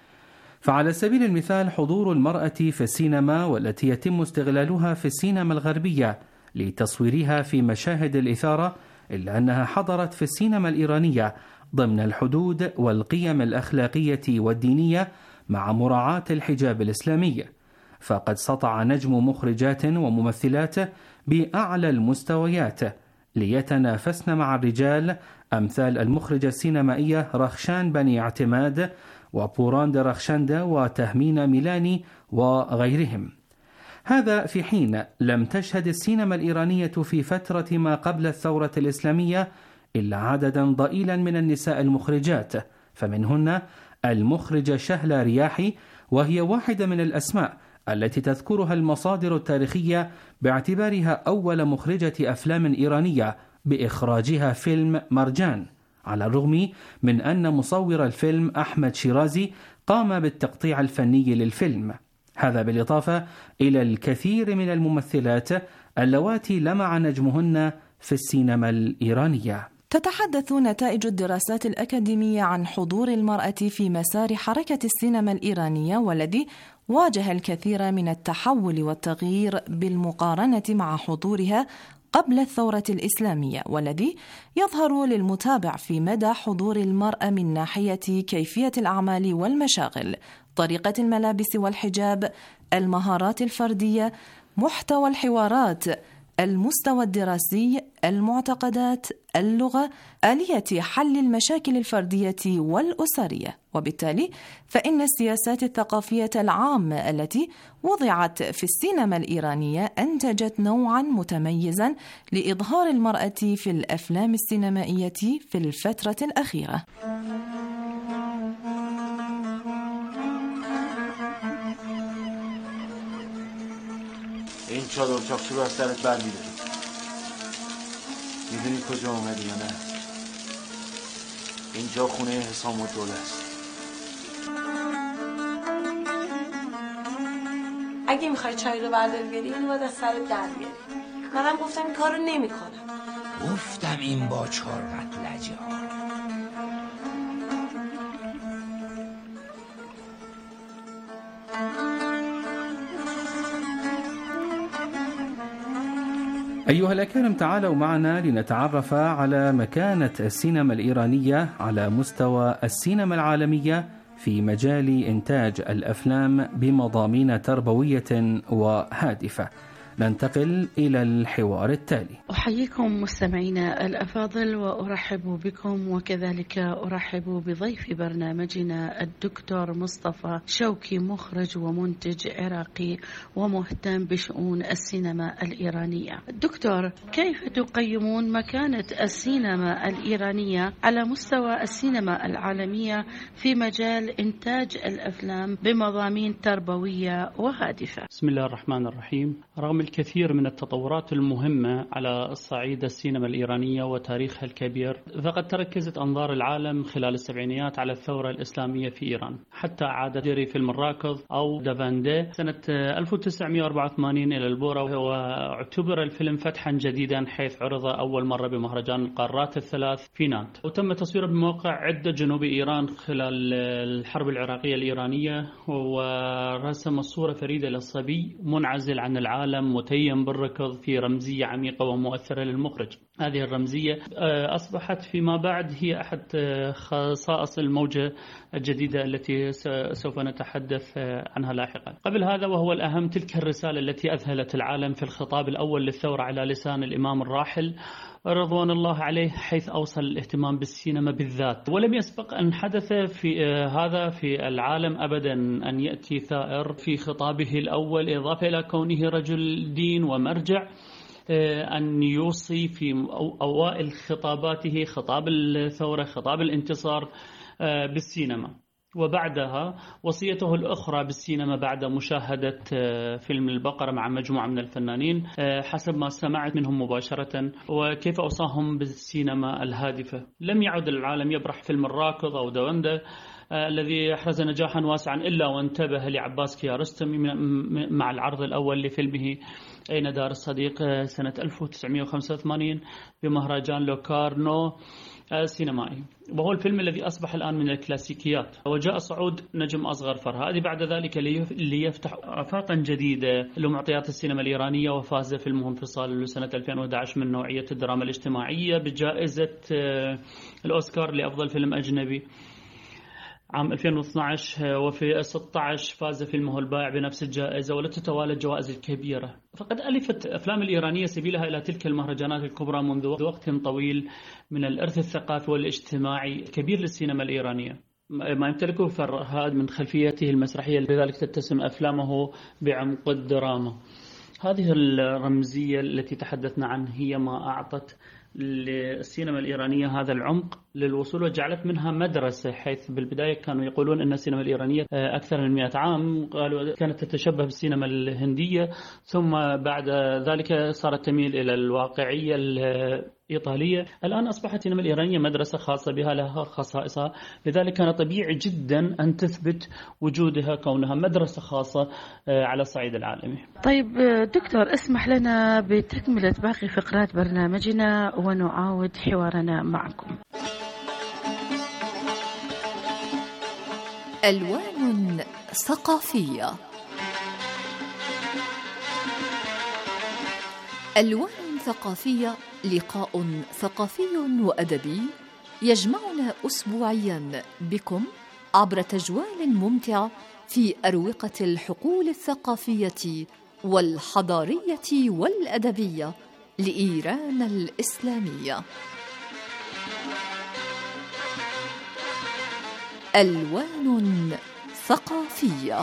فعلى سبيل المثال حضور المرأة في السينما، والتي يتم استغلالها في السينما الغربية لتصويرها في مشاهد الإثارة، إلا أنها حضرت في السينما الإيرانية ضمن الحدود والقيم الأخلاقية والدينية مع مراعاة الحجاب الإسلامي. فقد سطع نجم مخرجات وممثلات بأعلى المستويات ليتنافسن مع الرجال، أمثال المخرجة السينمائية رخشان بني اعتماد وبوراند رخشند وتهمين ميلاني وغيرهم. هذا في حين لم تشهد السينما الإيرانية في فترة ما قبل الثورة الإسلامية إلا عددا ضئيلا من النساء المخرجات، فمنهن المخرجة شهلة رياحي، وهي واحدة من الأسماء التي تذكرها المصادر التاريخية باعتبارها أول مخرجة أفلام إيرانية بإخراجها فيلم مرجان، على الرغم من أن مصور الفيلم أحمد شيرازي قام بالتقطيع الفني للفيلم. هذا بالإضافة إلى الكثير من الممثلات اللواتي لمع نجمهن في السينما الإيرانية. تتحدث نتائج الدراسات الأكاديمية عن حضور المرأة في مسار حركة السينما الإيرانية، والذي واجه الكثير من التحول والتغيير بالمقارنة مع حضورها قبل الثورة الإسلامية، والذي يظهر للمتابع في مدى حضور المرأة من ناحية كيفية الأعمال والمشاغل، طريقة الملابس والحجاب، المهارات الفردية، محتوى الحوارات، المستوى الدراسي، المعتقدات، اللغة، آلية حل المشاكل الفردية والأسرية. وبالتالي فإن السياسات الثقافية العامة التي وضعت في السينما الإيرانية أنتجت نوعا متميزا لإظهار المرأة في الأفلام السينمائية في الفترة الأخيرة. این چادر چاقچی رو از سرت برمی‌داری. میدونی کجا اومدی یا نه؟ اینجا خونه حسام الدوله است. اگه میخوای چای رو برداری بیاری اینو باید از سرت در بیاری. منم گفتم این کارو نمی‌کنم. گفتم این با چارت لجا. أيها الأكارم، تعالوا معنا لنتعرف على مكانة السينما الإيرانية على مستوى السينما العالمية في مجال إنتاج الأفلام بمضامين تربوية وهادفة. ننتقل إلى الحوار التالي. أحييكم مستمعينا الأفاضل وأرحب بكم، وكذلك أرحب بضيف برنامجنا الدكتور مصطفى شوكي، مخرج ومنتج عراقي ومهتم بشؤون السينما الإيرانية. دكتور، كيف تقيمون مكانة السينما الإيرانية على مستوى السينما العالمية في مجال إنتاج الأفلام بمضامين تربوية وهادفة؟ بسم الله الرحمن الرحيم. رغم الكثير من التطورات المهمة على الصعيد السينما الإيرانية وتاريخها الكبير، فقد تركزت أنظار العالم خلال السبعينيات على الثورة الإسلامية في إيران، حتى عاد جري فيلم الراكض أو دافاندي سنة 1984 إلى البورة، واعتبر الفيلم فتحا جديدا حيث عرض أول مرة بمهرجان القارات الثلاث في نانت، وتم تصويره بموقع عدة جنوب إيران خلال الحرب العراقية الإيرانية، ورسم الصورة فريدة للصبي منعزل عن العالم متيم بالركض في رمزية عميقة ومؤثرة للمخرج. هذه الرمزية أصبحت فيما بعد هي أحد خصائص الموجة الجديدة التي سوف نتحدث عنها لاحقا. قبل هذا وهو الأهم، تلك الرسالة التي أذهلت العالم في الخطاب الأول للثورة على لسان الإمام الراحل رضوان الله عليه، حيث أوصل الاهتمام بالسينما بالذات. ولم يسبق أن حدث في هذا في العالم أبدا أن يأتي ثائر في خطابه الأول، إضافة إلى كونه رجل دين ومرجع، أن يوصي في أوائل خطاباته، خطاب الثورة، خطاب الانتصار، بالسينما. وبعدها وصيته الأخرى بالسينما بعد مشاهدة فيلم البقرة مع مجموعة من الفنانين حسب ما سمعت منهم مباشرة، وكيف أوصاهم بالسينما الهادفة. لم يعد العالم يبرح فيلم الراكض أو دوندا الذي أحرز نجاحا واسعا إلا وانتبه لعباس كيارستمي مع العرض الأول لفيلمه أين دار الصديق سنة 1985 بمهرجان لوكارنو السينمائي، وهو الفيلم الذي أصبح الآن من الكلاسيكيات. وجاء صعود نجم أصغر فرهادي بعد ذلك ليفتح آفاقا جديدة لمعطيات السينما الإيرانية، وفاز فيلمه انفصال سنة 2011 من نوعية الدراما الاجتماعية بجائزة الأوسكار لأفضل فيلم أجنبي عام 2012. وفي 16 فاز فيلمه البائع بنفس الجائزة، ولا تتوالى الجوائز الكبيرة. فقد ألفت الأفلام الإيرانية سبيلها إلى تلك المهرجانات الكبرى منذ وقت طويل من الإرث الثقافي والاجتماعي الكبير للسينما الإيرانية، ما يمتلكه فرهاد من خلفيته المسرحية، لذلك تتسم أفلامه بعمق الدراما. هذه الرمزية التي تحدثنا عنها هي ما أعطت للسينما الإيرانية هذا العمق للوصول، وجعلت منها مدرسة، حيث بالبداية كانوا يقولون أن السينما الإيرانية أكثر من 100 عام، قالوا كانت تتشبه بالسينما الهندية، ثم بعد ذلك صارت تميل إلى الواقعية الإيطالية. الآن أصبحت السينما الإيرانية مدرسة خاصة بها، لها خصائصها، لذلك كان طبيعي جدا أن تثبت وجودها كونها مدرسة خاصة على الصعيد العالمي. طيب دكتور، اسمح لنا بتكملة باقي فقرات برنامجنا ونعاود حوارنا معكم. ألوان ثقافية. ألوان ثقافية لقاء ثقافي وأدبي يجمعنا أسبوعيا بكم عبر تجوال ممتع في أروقة الحقول الثقافية والحضارية والأدبية لإيران الإسلامية. ألوان ثقافية.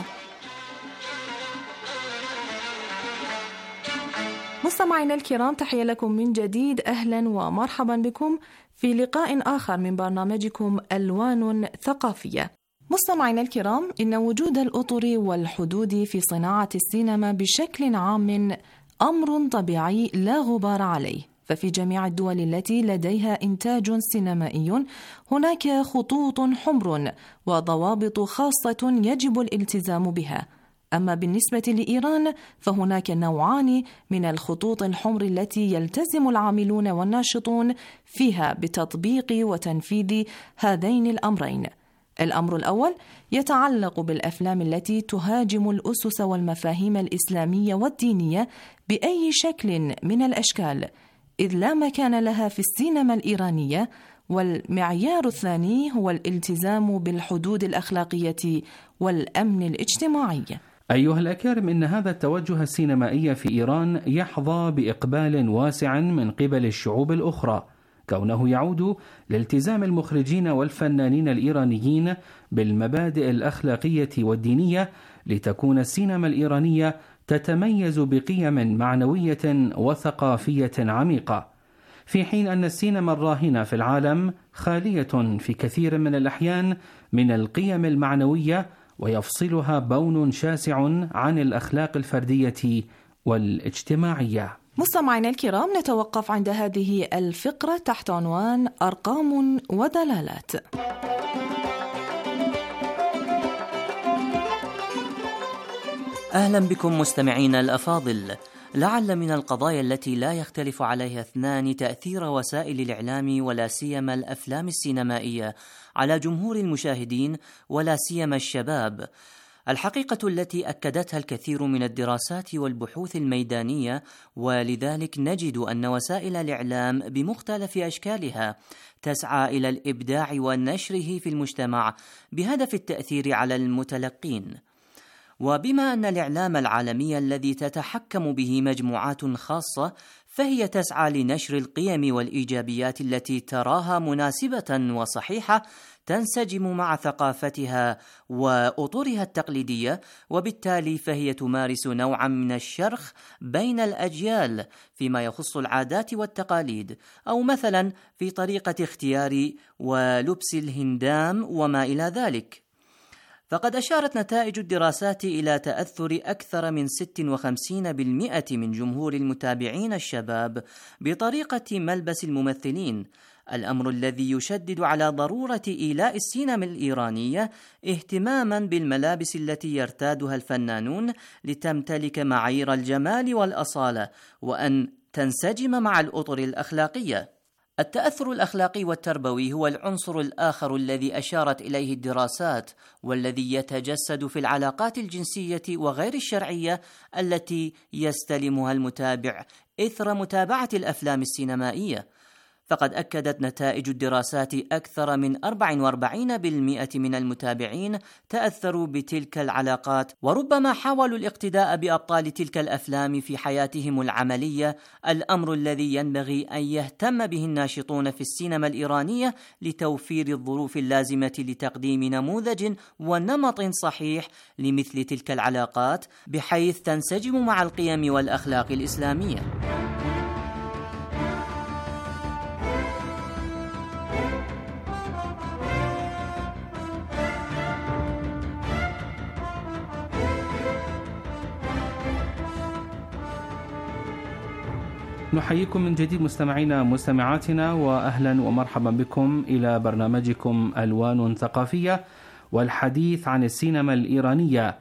مستمعينا الكرام، تحية لكم من جديد، أهلا ومرحبا بكم في لقاء آخر من برنامجكم ألوان ثقافية. مستمعينا الكرام، إن وجود الأطر والحدود في صناعة السينما بشكل عام أمر طبيعي لا غبار عليه، ففي جميع الدول التي لديها إنتاج سينمائي هناك خطوط حمر وضوابط خاصة يجب الالتزام بها. أما بالنسبة لإيران فهناك نوعان من الخطوط الحمر التي يلتزم العاملون والناشطون فيها بتطبيق وتنفيذ هذين الأمرين. الأمر الأول يتعلق بالأفلام التي تهاجم الأسس والمفاهيم الإسلامية والدينية بأي شكل من الأشكال، إذ لا مكان لها في السينما الإيرانية. والمعيار الثاني هو الالتزام بالحدود الأخلاقية والأمن الاجتماعي. أيها الأكارم، إن هذا التوجه السينمائي في إيران يحظى بإقبال واسع من قبل الشعوب الأخرى، كونه يعود لالتزام المخرجين والفنانين الإيرانيين بالمبادئ الأخلاقية والدينية، لتكون السينما الإيرانية تتميز بقيم معنوية وثقافية عميقة، في حين أن السينما الراهنة في العالم خالية في كثير من الأحيان من القيم المعنوية، ويفصلها بون شاسع عن الأخلاق الفردية والاجتماعية. مستمعينا الكرام، نتوقف عند هذه الفقرة تحت عنوان أرقام ودلالات. أهلا بكم مستمعينا الأفاضل. لعل من القضايا التي لا يختلف عليها اثنان تأثير وسائل الإعلام ولا سيما الأفلام السينمائية على جمهور المشاهدين ولا سيما الشباب. الحقيقة التي أكدتها الكثير من الدراسات والبحوث الميدانية، ولذلك نجد أن وسائل الإعلام بمختلف أشكالها تسعى إلى الإبداع ونشره في المجتمع بهدف التأثير على المتلقين. وبما أن الإعلام العالمي الذي تتحكم به مجموعات خاصة فهي تسعى لنشر القيم والإيجابيات التي تراها مناسبة وصحيحة تنسجم مع ثقافتها وأطرها التقليدية، وبالتالي فهي تمارس نوعا من الشرخ بين الأجيال فيما يخص العادات والتقاليد، أو مثلا في طريقة اختيار ولبس الهندام وما إلى ذلك. فقد أشارت نتائج الدراسات إلى تأثر أكثر من 56% من جمهور المتابعين الشباب بطريقة ملبس الممثلين، الأمر الذي يشدد على ضرورة إيلاء السينما الإيرانية اهتماما بالملابس التي يرتادها الفنانون لتمتلك معايير الجمال والأصالة، وأن تنسجم مع الأطر الأخلاقية. التأثر الأخلاقي والتربوي هو العنصر الآخر الذي أشارت إليه الدراسات، والذي يتجسد في العلاقات الجنسية وغير الشرعية التي يستلمها المتابع إثر متابعة الأفلام السينمائية. فقد أكدت نتائج الدراسات أكثر من 44% من المتابعين تأثروا بتلك العلاقات، وربما حاولوا الاقتداء بأبطال تلك الأفلام في حياتهم العملية، الأمر الذي ينبغي أن يهتم به الناشطون في السينما الإيرانية لتوفير الظروف اللازمة لتقديم نموذج ونمط صحيح لمثل تلك العلاقات بحيث تنسجم مع القيم والأخلاق الإسلامية. نحييكم من جديد مستمعينا مستمعاتنا، وأهلا ومرحبا بكم إلى برنامجكم ألوان ثقافية، والحديث عن السينما الإيرانية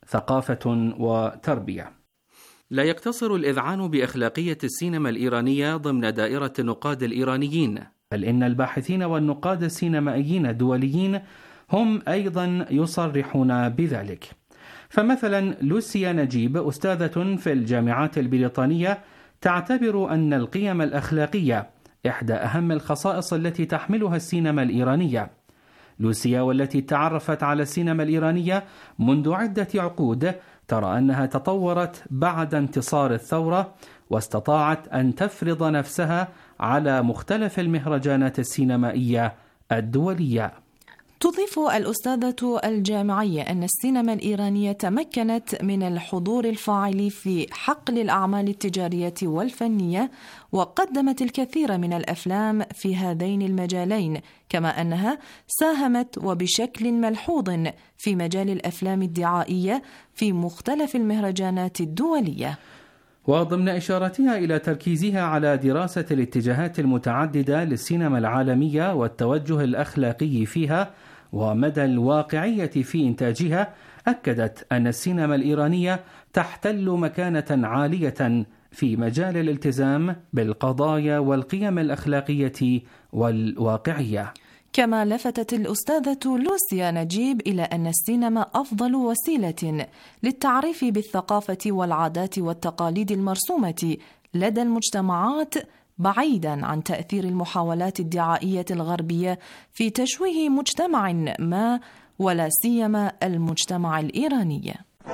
ثقافة وتربية. لا يقتصر الإذعان بأخلاقية السينما الإيرانية ضمن دائرة النقاد الإيرانيين، بل إن الباحثين والنقاد السينمائيين الدوليين هم أيضا يصرحون بذلك. فمثلا لوسيا نجيب أستاذة في الجامعات البريطانية تعتبر أن القيم الأخلاقية إحدى أهم الخصائص التي تحملها السينما الإيرانية. لوسيا والتي تعرفت على السينما الإيرانية منذ عدة عقود ترى أنها تطورت بعد انتصار الثورة، واستطاعت أن تفرض نفسها على مختلف المهرجانات السينمائية الدولية. تضيف الأستاذة الجامعية أن السينما الإيرانية تمكنت من الحضور الفاعل في حقل الأعمال التجارية والفنية، وقدمت الكثير من الأفلام في هذين المجالين، كما أنها ساهمت وبشكل ملحوظ في مجال الأفلام الدعائية في مختلف المهرجانات الدولية. وضمن إشارتها إلى تركيزها على دراسة الاتجاهات المتعددة للسينما العالمية والتوجه الأخلاقي فيها ومدى الواقعية في إنتاجها، أكدت أن السينما الإيرانية تحتل مكانة عالية في مجال الالتزام بالقضايا والقيم الأخلاقية والواقعية. كما لفتت الأستاذة لوسيا نجيب إلى أن السينما أفضل وسيلة للتعريف بالثقافة والعادات والتقاليد المرسومة لدى المجتمعات، بعيدا عن تأثير المحاولات الدعائية الغربية في تشويه مجتمع ما، ولا سيما المجتمع الإيراني.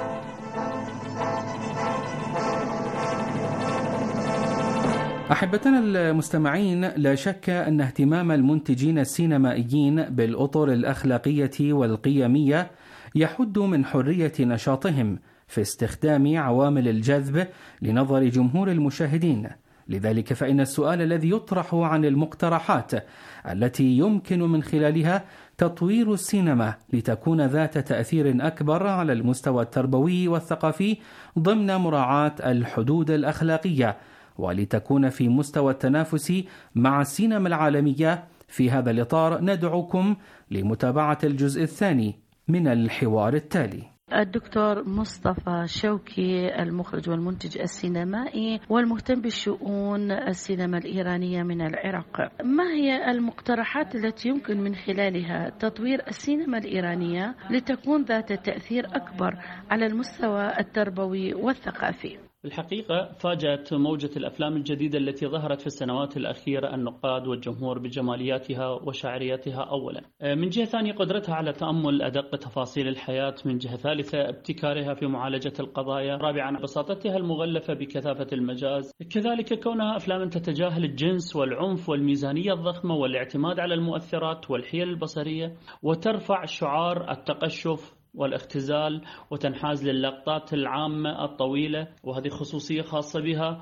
أحبتنا المستمعين، لا شك أن اهتمام المنتجين السينمائيين بالأطر الأخلاقية والقيمية يحد من حرية نشاطهم في استخدام عوامل الجذب لنظر جمهور المشاهدين. لذلك فإن السؤال الذي يطرح عن المقترحات التي يمكن من خلالها تطوير السينما لتكون ذات تأثير أكبر على المستوى التربوي والثقافي ضمن مراعاة الحدود الأخلاقية، ولتكون في مستوى التنافس مع السينما العالمية. في هذا الإطار ندعوكم لمتابعة الجزء الثاني من الحوار التالي. الدكتور مصطفى شوكي، المخرج والمنتج السينمائي والمهتم بالشؤون السينما الإيرانية من العراق، ما هي المقترحات التي يمكن من خلالها تطوير السينما الإيرانية لتكون ذات تأثير أكبر على المستوى التربوي والثقافي؟ الحقيقة فاجأت موجة الأفلام الجديدة التي ظهرت في السنوات الأخيرة النقاد والجمهور بجمالياتها وشاعريتها أولا، من جهة ثانية قدرتها على تأمل أدق تفاصيل الحياة، من جهة ثالثة ابتكارها في معالجة القضايا، رابعا بساطتها المغلفة بكثافة المجاز، كذلك كونها أفلام تتجاهل الجنس والعنف والميزانية الضخمة والاعتماد على المؤثرات والحيل البصرية، وترفع شعار التقشف والاختزال وتنحاز للقطات العامة الطويلة، وهذه خصوصية خاصة بها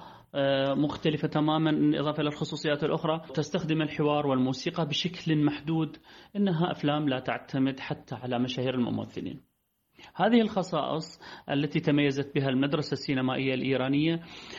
مختلفة تماما إضافة إلى الخصوصيات الأخرى. تستخدم الحوار والموسيقى بشكل محدود. إنها أفلام لا تعتمد حتى على مشاهير الممثلين. هذه الخصائص التي تميزت بها المدرسة السينمائية الإيرانية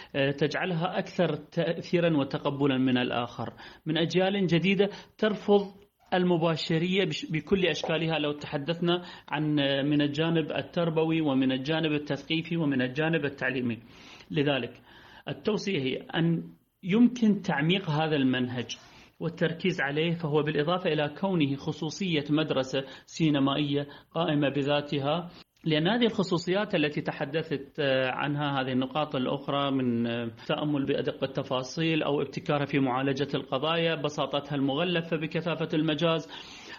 تجعلها أكثر تأثيرا وتقبلا من الآخر، من أجيال جديدة ترفض المباشرية بكل أشكالها. لو تحدثنا عن من الجانب التربوي ومن الجانب التثقيفي ومن الجانب التعليمي. لذلك التوصية هي أن يمكن تعميق هذا المنهج والتركيز عليه، فهو بالإضافة إلى كونه خصوصية مدرسة سينمائية قائمة بذاتها، لأن هذه الخصوصيات التي تحدثت عنها هذه النقاط الأخرى من تأمل بأدق التفاصيل أو ابتكارها في معالجة القضايا، بساطتها المغلفة بكثافة المجاز،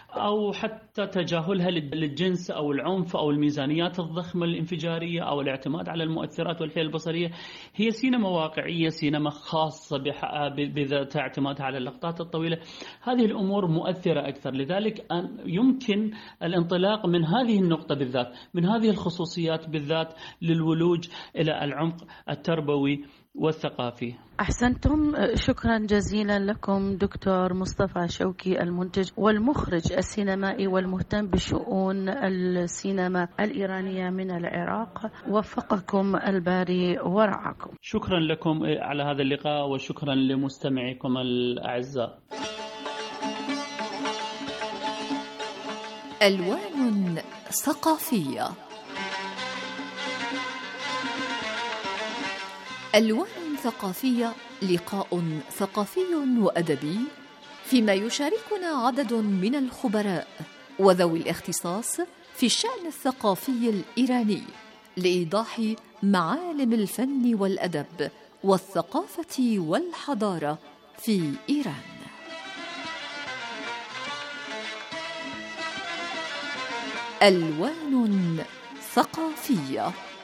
أو حتى تجاهلها للجنس أو العنف أو الميزانيات الضخمة الانفجارية أو الاعتماد على المؤثرات والحيل البصرية، هي سينما واقعية، سينما خاصة بذات اعتمادها على اللقطات الطويلة. هذه الأمور مؤثرة أكثر. لذلك يمكن الانطلاق من هذه النقطة بالذات، من هذه الخصوصيات بالذات، للولوج إلى العمق التربوي والثقافي. أحسنتم، شكرا جزيلا لكم دكتور مصطفى شوكي، المنتج والمخرج السينمائي والمهتم بشؤون السينما الإيرانية من العراق. وفقكم الباري ورعاكم. شكرا لكم على هذا اللقاء، وشكرا لمستمعيكم الأعزاء. ألوان ثقافية. ألوان ثقافية، لقاء ثقافي وأدبي فيما يشاركنا عدد من الخبراء وذوي الاختصاص في الشأن الثقافي الإيراني لإيضاح معالم الفن والأدب والثقافة والحضارة في إيران. ألوان ثقافية.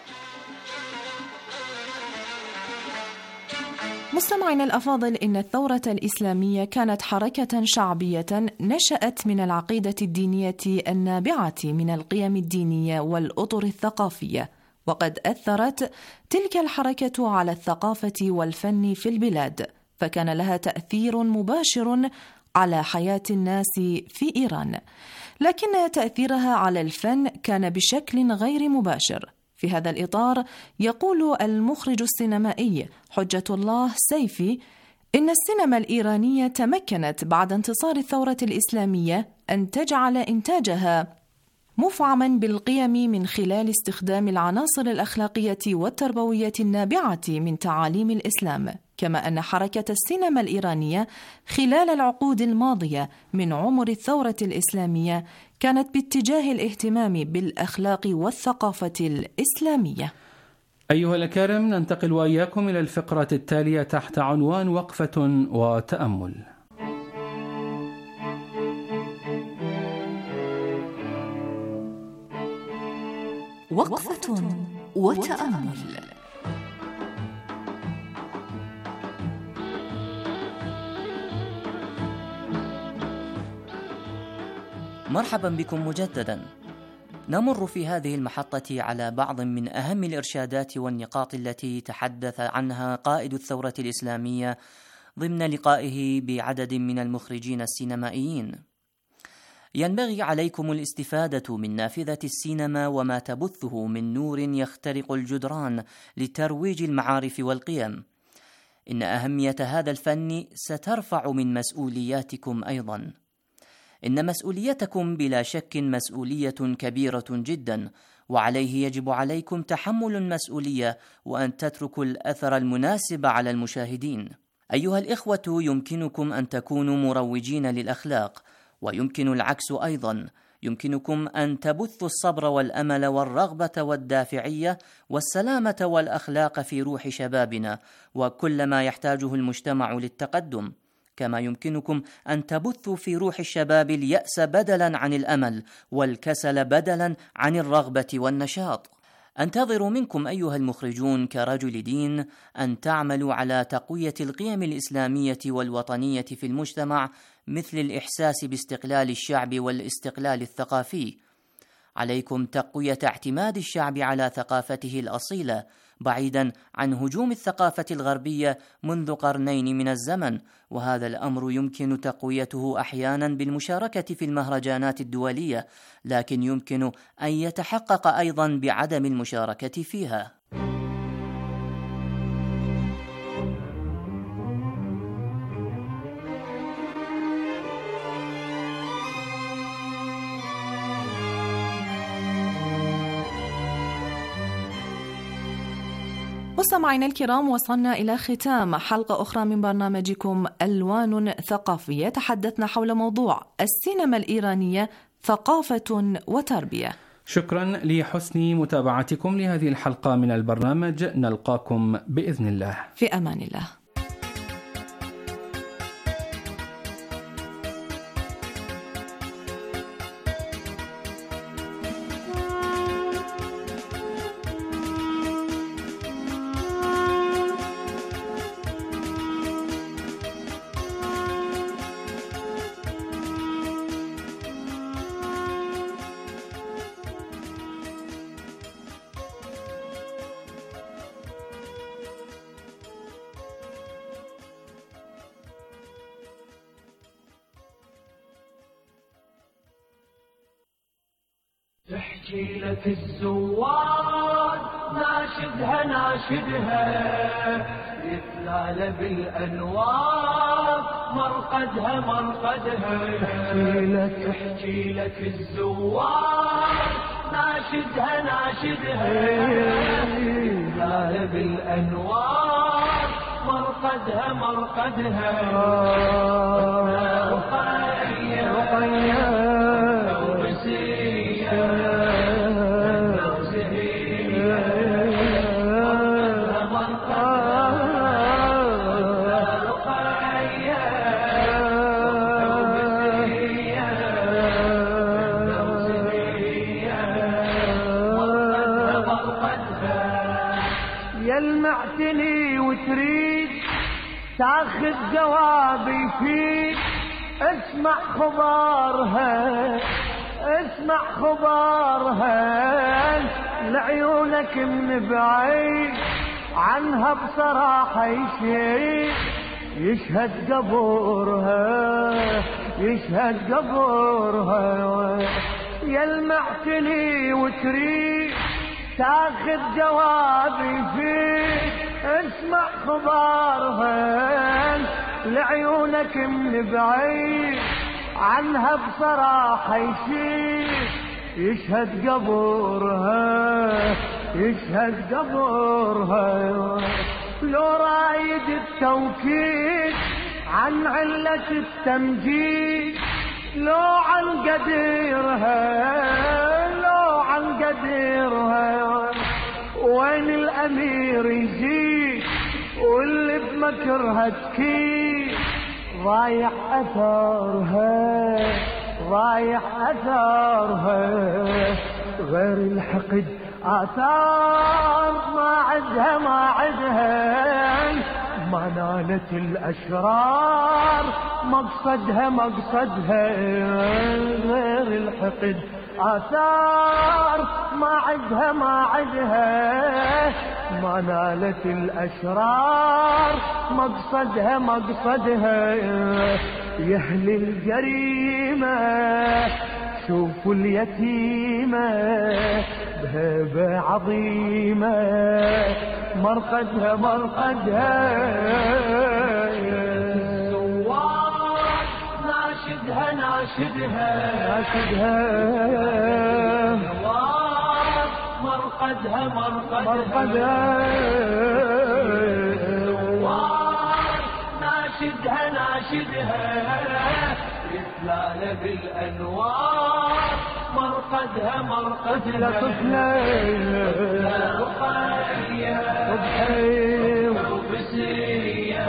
مستمعينا الأفاضل، إن الثورة الإسلامية كانت حركة شعبية نشأت من العقيدة الدينية النابعة من القيم الدينية والأطر الثقافية، وقد أثرت تلك الحركة على الثقافة والفن في البلاد، فكان لها تأثير مباشر على حياة الناس في إيران، لكن تأثيرها على الفن كان بشكل غير مباشر. في هذا الإطار يقول المخرج السينمائي حجة الله سيفي إن السينما الإيرانية تمكنت بعد انتصار الثورة الإسلامية أن تجعل إنتاجها مفعما بالقيم من خلال استخدام العناصر الأخلاقية والتربوية النابعة من تعاليم الإسلام، كما أن حركة السينما الإيرانية خلال العقود الماضية من عمر الثورة الإسلامية كانت باتجاه الاهتمام بالأخلاق والثقافة الإسلامية. أيها الأكارم، ننتقل وإياكم إلى الفقرة التالية تحت عنوان وقفة وتأمل. وقفة وتأمل. مرحبا بكم مجددا. نمر في هذه المحطة على بعض من أهم الإرشادات والنقاط التي تحدث عنها قائد الثورة الإسلامية ضمن لقائه بعدد من المخرجين السينمائيين. ينبغي عليكم الاستفادة من نافذة السينما وما تبثه من نور يخترق الجدران لترويج المعارف والقيم. إن أهمية هذا الفن سترفع من مسؤولياتكم أيضا. إن مسؤوليتكم بلا شك مسؤولية كبيرة جدا، وعليه يجب عليكم تحمل المسؤولية وأن تتركوا الأثر المناسب على المشاهدين. أيها الإخوة، يمكنكم أن تكونوا مروجين للأخلاق، ويمكن العكس أيضا. يمكنكم أن تبثوا الصبر والأمل والرغبة والدافعية والسلامة والأخلاق في روح شبابنا وكل ما يحتاجه المجتمع للتقدم، كما يمكنكم أن تبثوا في روح الشباب اليأس بدلاً عن الأمل والكسل بدلاً عن الرغبة والنشاط. أنتظر منكم أيها المخرجون كرجل دين أن تعملوا على تقوية القيم الإسلامية والوطنية في المجتمع، مثل الإحساس باستقلال الشعب والاستقلال الثقافي. عليكم تقوية اعتماد الشعب على ثقافته الأصيلة بعيدا عن هجوم الثقافة الغربية منذ قرنين من الزمن، وهذا الأمر يمكن تقويته أحيانا بالمشاركة في المهرجانات الدولية، لكن يمكن أن يتحقق أيضا بعدم المشاركة فيها. مستمعينا الكرام، وصلنا إلى ختام حلقة أخرى من برنامجكم ألوان ثقافية. تحدثنا حول موضوع السينما الإيرانية ثقافة وتربية. شكرا لحسن متابعتكم لهذه الحلقة من البرنامج، نلقاكم بإذن الله في أمان الله. تحكي لك الزوار ناشدها ناشدها، يتلالى بالأنوار مرقدها مرقدها. تحكي لك الزوار ناشدها ناشدها، يتلالى بالأنوار مرقدها مرقدها. رقية يلمعتني وتريد تاخذ جوابي فيك، اسمع خبارها اسمع خبارها، لعيونك من بعيد عنها بصراحة يشهد قبورها يشهد قبورها. يلمعتني وتريد تاخذ جوابي فيك، اسمع خبارها، لعيونك من بعيد عنها بصراحة يشهد قبورها يشهد قبورها. لو رايد التوكيد عن علة التمجيد، لو عن قديرها لو عن قديرها، وين الأمير يجي واللي بمكرها تكيد، ضايع أثارها ضايع أثارها. غير الحقد آثار ما عدها ما عدها، ما نالت الأشرار مقصدها مقصدها. غير الحقد آثار ما عدها ما عدها، ما نالت الأشرار مقصدها مقصدها. يا أهل الجريمة شوفوا اليتيمة بهبة عظيمة، مرقدها مرقدها. الزوار ناشدها ناشدها ناشدها، مرقدها مرقدها. الزوار ناشدها ناشدها، يتلالى بالأنوار مرقدها مرقدها طفلة رقية صبحي وبسية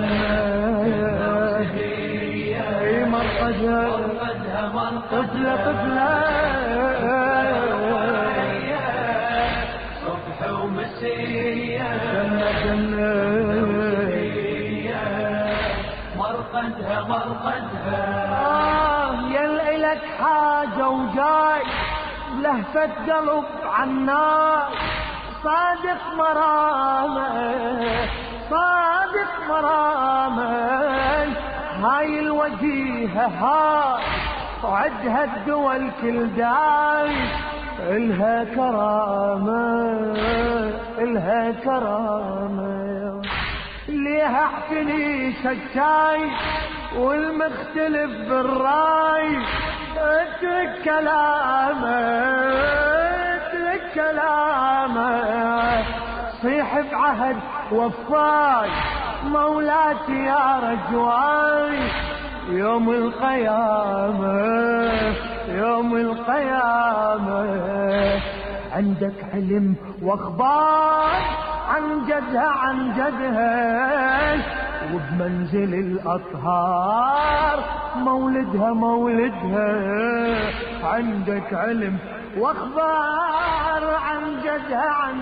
جنة مرقدها طفلة صبح ومسية جنة مرقدها يا إلك حاجة وجاي لهفة قلب عالنار صادق مرامي هاي الوجيهة هاي وعدها الدول كل داي إلها كرامة ليها احكني شكاي والمختلف بالراي اترك كلامه صيح بعهد وفاي مولاتي يا رجواي يوم القيامة عندك علم واخبار عن جدها وبمنزل الأطهار مولدها عندك علم واخبار عن جدها